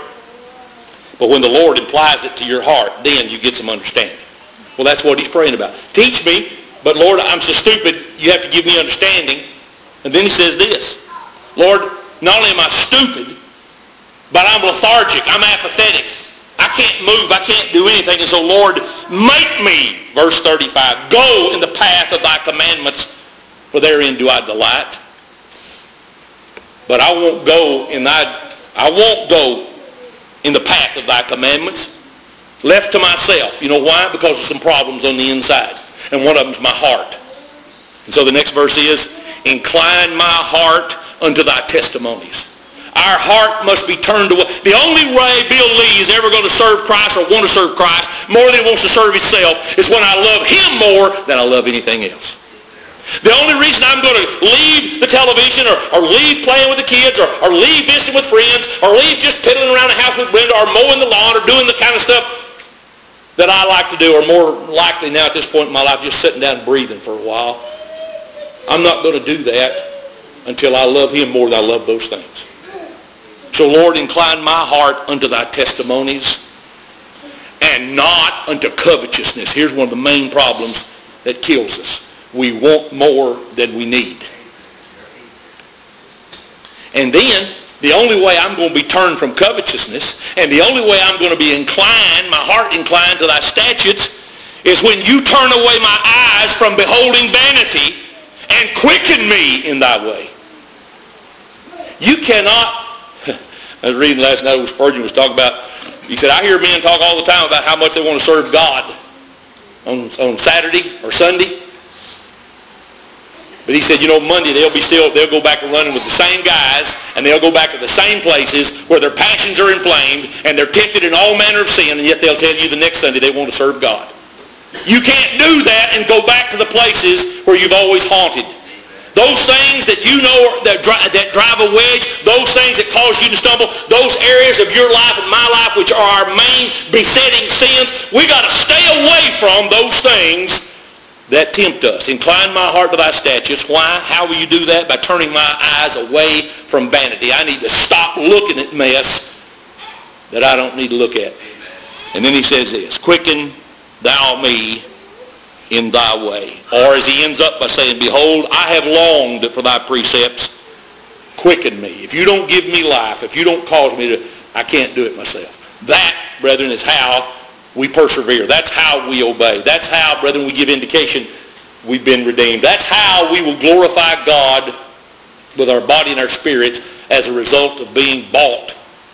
But when the Lord implies it to your heart, then you get some understanding. Well, that's what he's praying about. Teach me, but Lord, I'm so stupid, you have to give me understanding. And then he says this, Lord, not only am I stupid, but I'm lethargic, I'm apathetic. I can't move, I can't do anything. And so, Lord, make me, verse thirty-five, go in the path of thy commandments, for therein do I delight. But I won't go in thy, I won't go in the path of thy commandments, left to myself. You know why? Because of some problems on the inside. And one of them is my heart. And so the next verse is, incline my heart unto thy testimonies. Our heart must be turned away. The only way Bill Lee is ever going to serve Christ or want to serve Christ more than he wants to serve himself is when I love him more than I love anything else. The only reason I'm going to leave the television or, or leave playing with the kids or, or leave visiting with friends or leave just piddling around the house with Brenda or mowing the lawn or doing the kind of stuff that I like to do, or more likely now at this point in my life, just sitting down and breathing for a while. I'm not going to do that until I love him more than I love those things. So, Lord, incline my heart unto thy testimonies and not unto covetousness. Here's one of the main problems that kills us. We want more than we need. And then, the only way I'm going to be turned from covetousness, and the only way I'm going to be inclined, my heart inclined to thy statutes, is when you turn away my eyes from beholding vanity and quicken me in thy way. You cannot, I was reading last night where Spurgeon was talking about, he said, I hear men talk all the time about how much they want to serve God on, on Saturday or Sunday. But he said, you know, Monday they'll be still, they'll go back and running with the same guys, and they'll go back to the same places where their passions are inflamed, and they're tempted in all manner of sin, and yet they'll tell you the next Sunday they want to serve God. You can't do that and go back to the places where you've always haunted. Those things that you know that drive, that drive a wedge, those things that cause you to stumble, those areas of your life and my life which are our main besetting sins, we got to stay away from those things that tempt us. Incline my heart to thy statutes. Why? How will you do that? By turning my eyes away from vanity. I need to stop looking at mess that I don't need to look at. And then he says this, quicken thou me in thy way. Or as he ends up by saying, behold, I have longed for thy precepts. Quicken me. If you don't give me life, if you don't cause me to, I can't do it myself. That, brethren, is how we persevere. That's how we obey. That's how, brethren, we give indication we've been redeemed. That's how we will glorify God with our body and our spirits as a result of being bought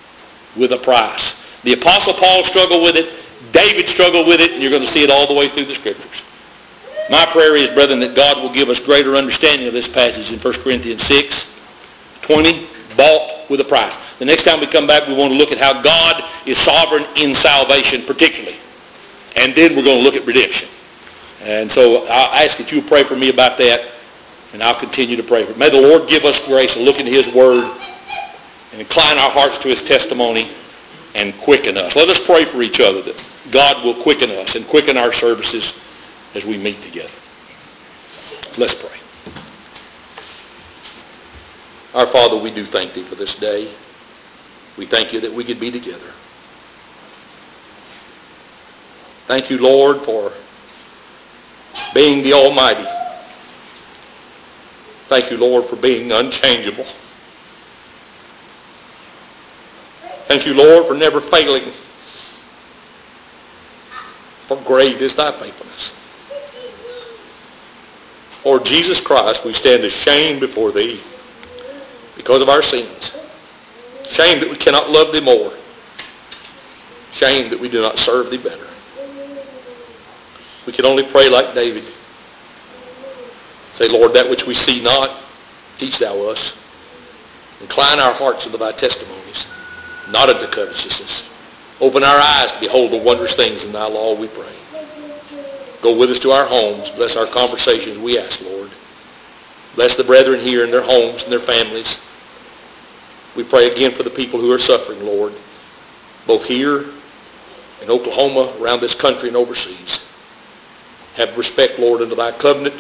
with a price. The Apostle Paul struggled with it. David struggled with it, and you're going to see it all the way through the Scriptures. My prayer is, brethren, that God will give us greater understanding of this passage in First Corinthians six twenty, bought with a price. The next time we come back, we want to look at how God is sovereign in salvation particularly. And then we're going to look at redemption. And so I ask that you pray for me about that, and I'll continue to pray for it. May the Lord give us grace to look into his word and incline our hearts to his testimony and quicken us. Let us pray for each other that God will quicken us and quicken our services as we meet together. Let's pray. Our Father, we do thank thee for this day. We thank you that we could be together. Thank you, Lord, for being the Almighty. Thank you, Lord, for being unchangeable. Thank you, Lord, for never failing. For great is thy faithfulness. Lord Jesus Christ, we stand ashamed before thee because of our sins. Shame that we cannot love thee more. Shame that we do not serve thee better. We can only pray like David. Say, Lord, that which we see not, teach thou us. Incline our hearts unto thy testimonies, not unto covetousness. Open our eyes to behold the wondrous things in thy law, we pray. Go with us to our homes. Bless our conversations, we ask, Lord. Bless the brethren here in their homes and their families. We pray again for the people who are suffering, Lord, both here in Oklahoma, around this country, and overseas. Have respect, Lord, unto thy covenant.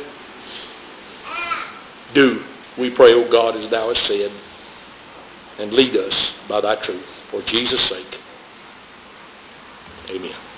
Do, we pray, O God, as thou hast said, and lead us by thy truth. For Jesus' sake, amen.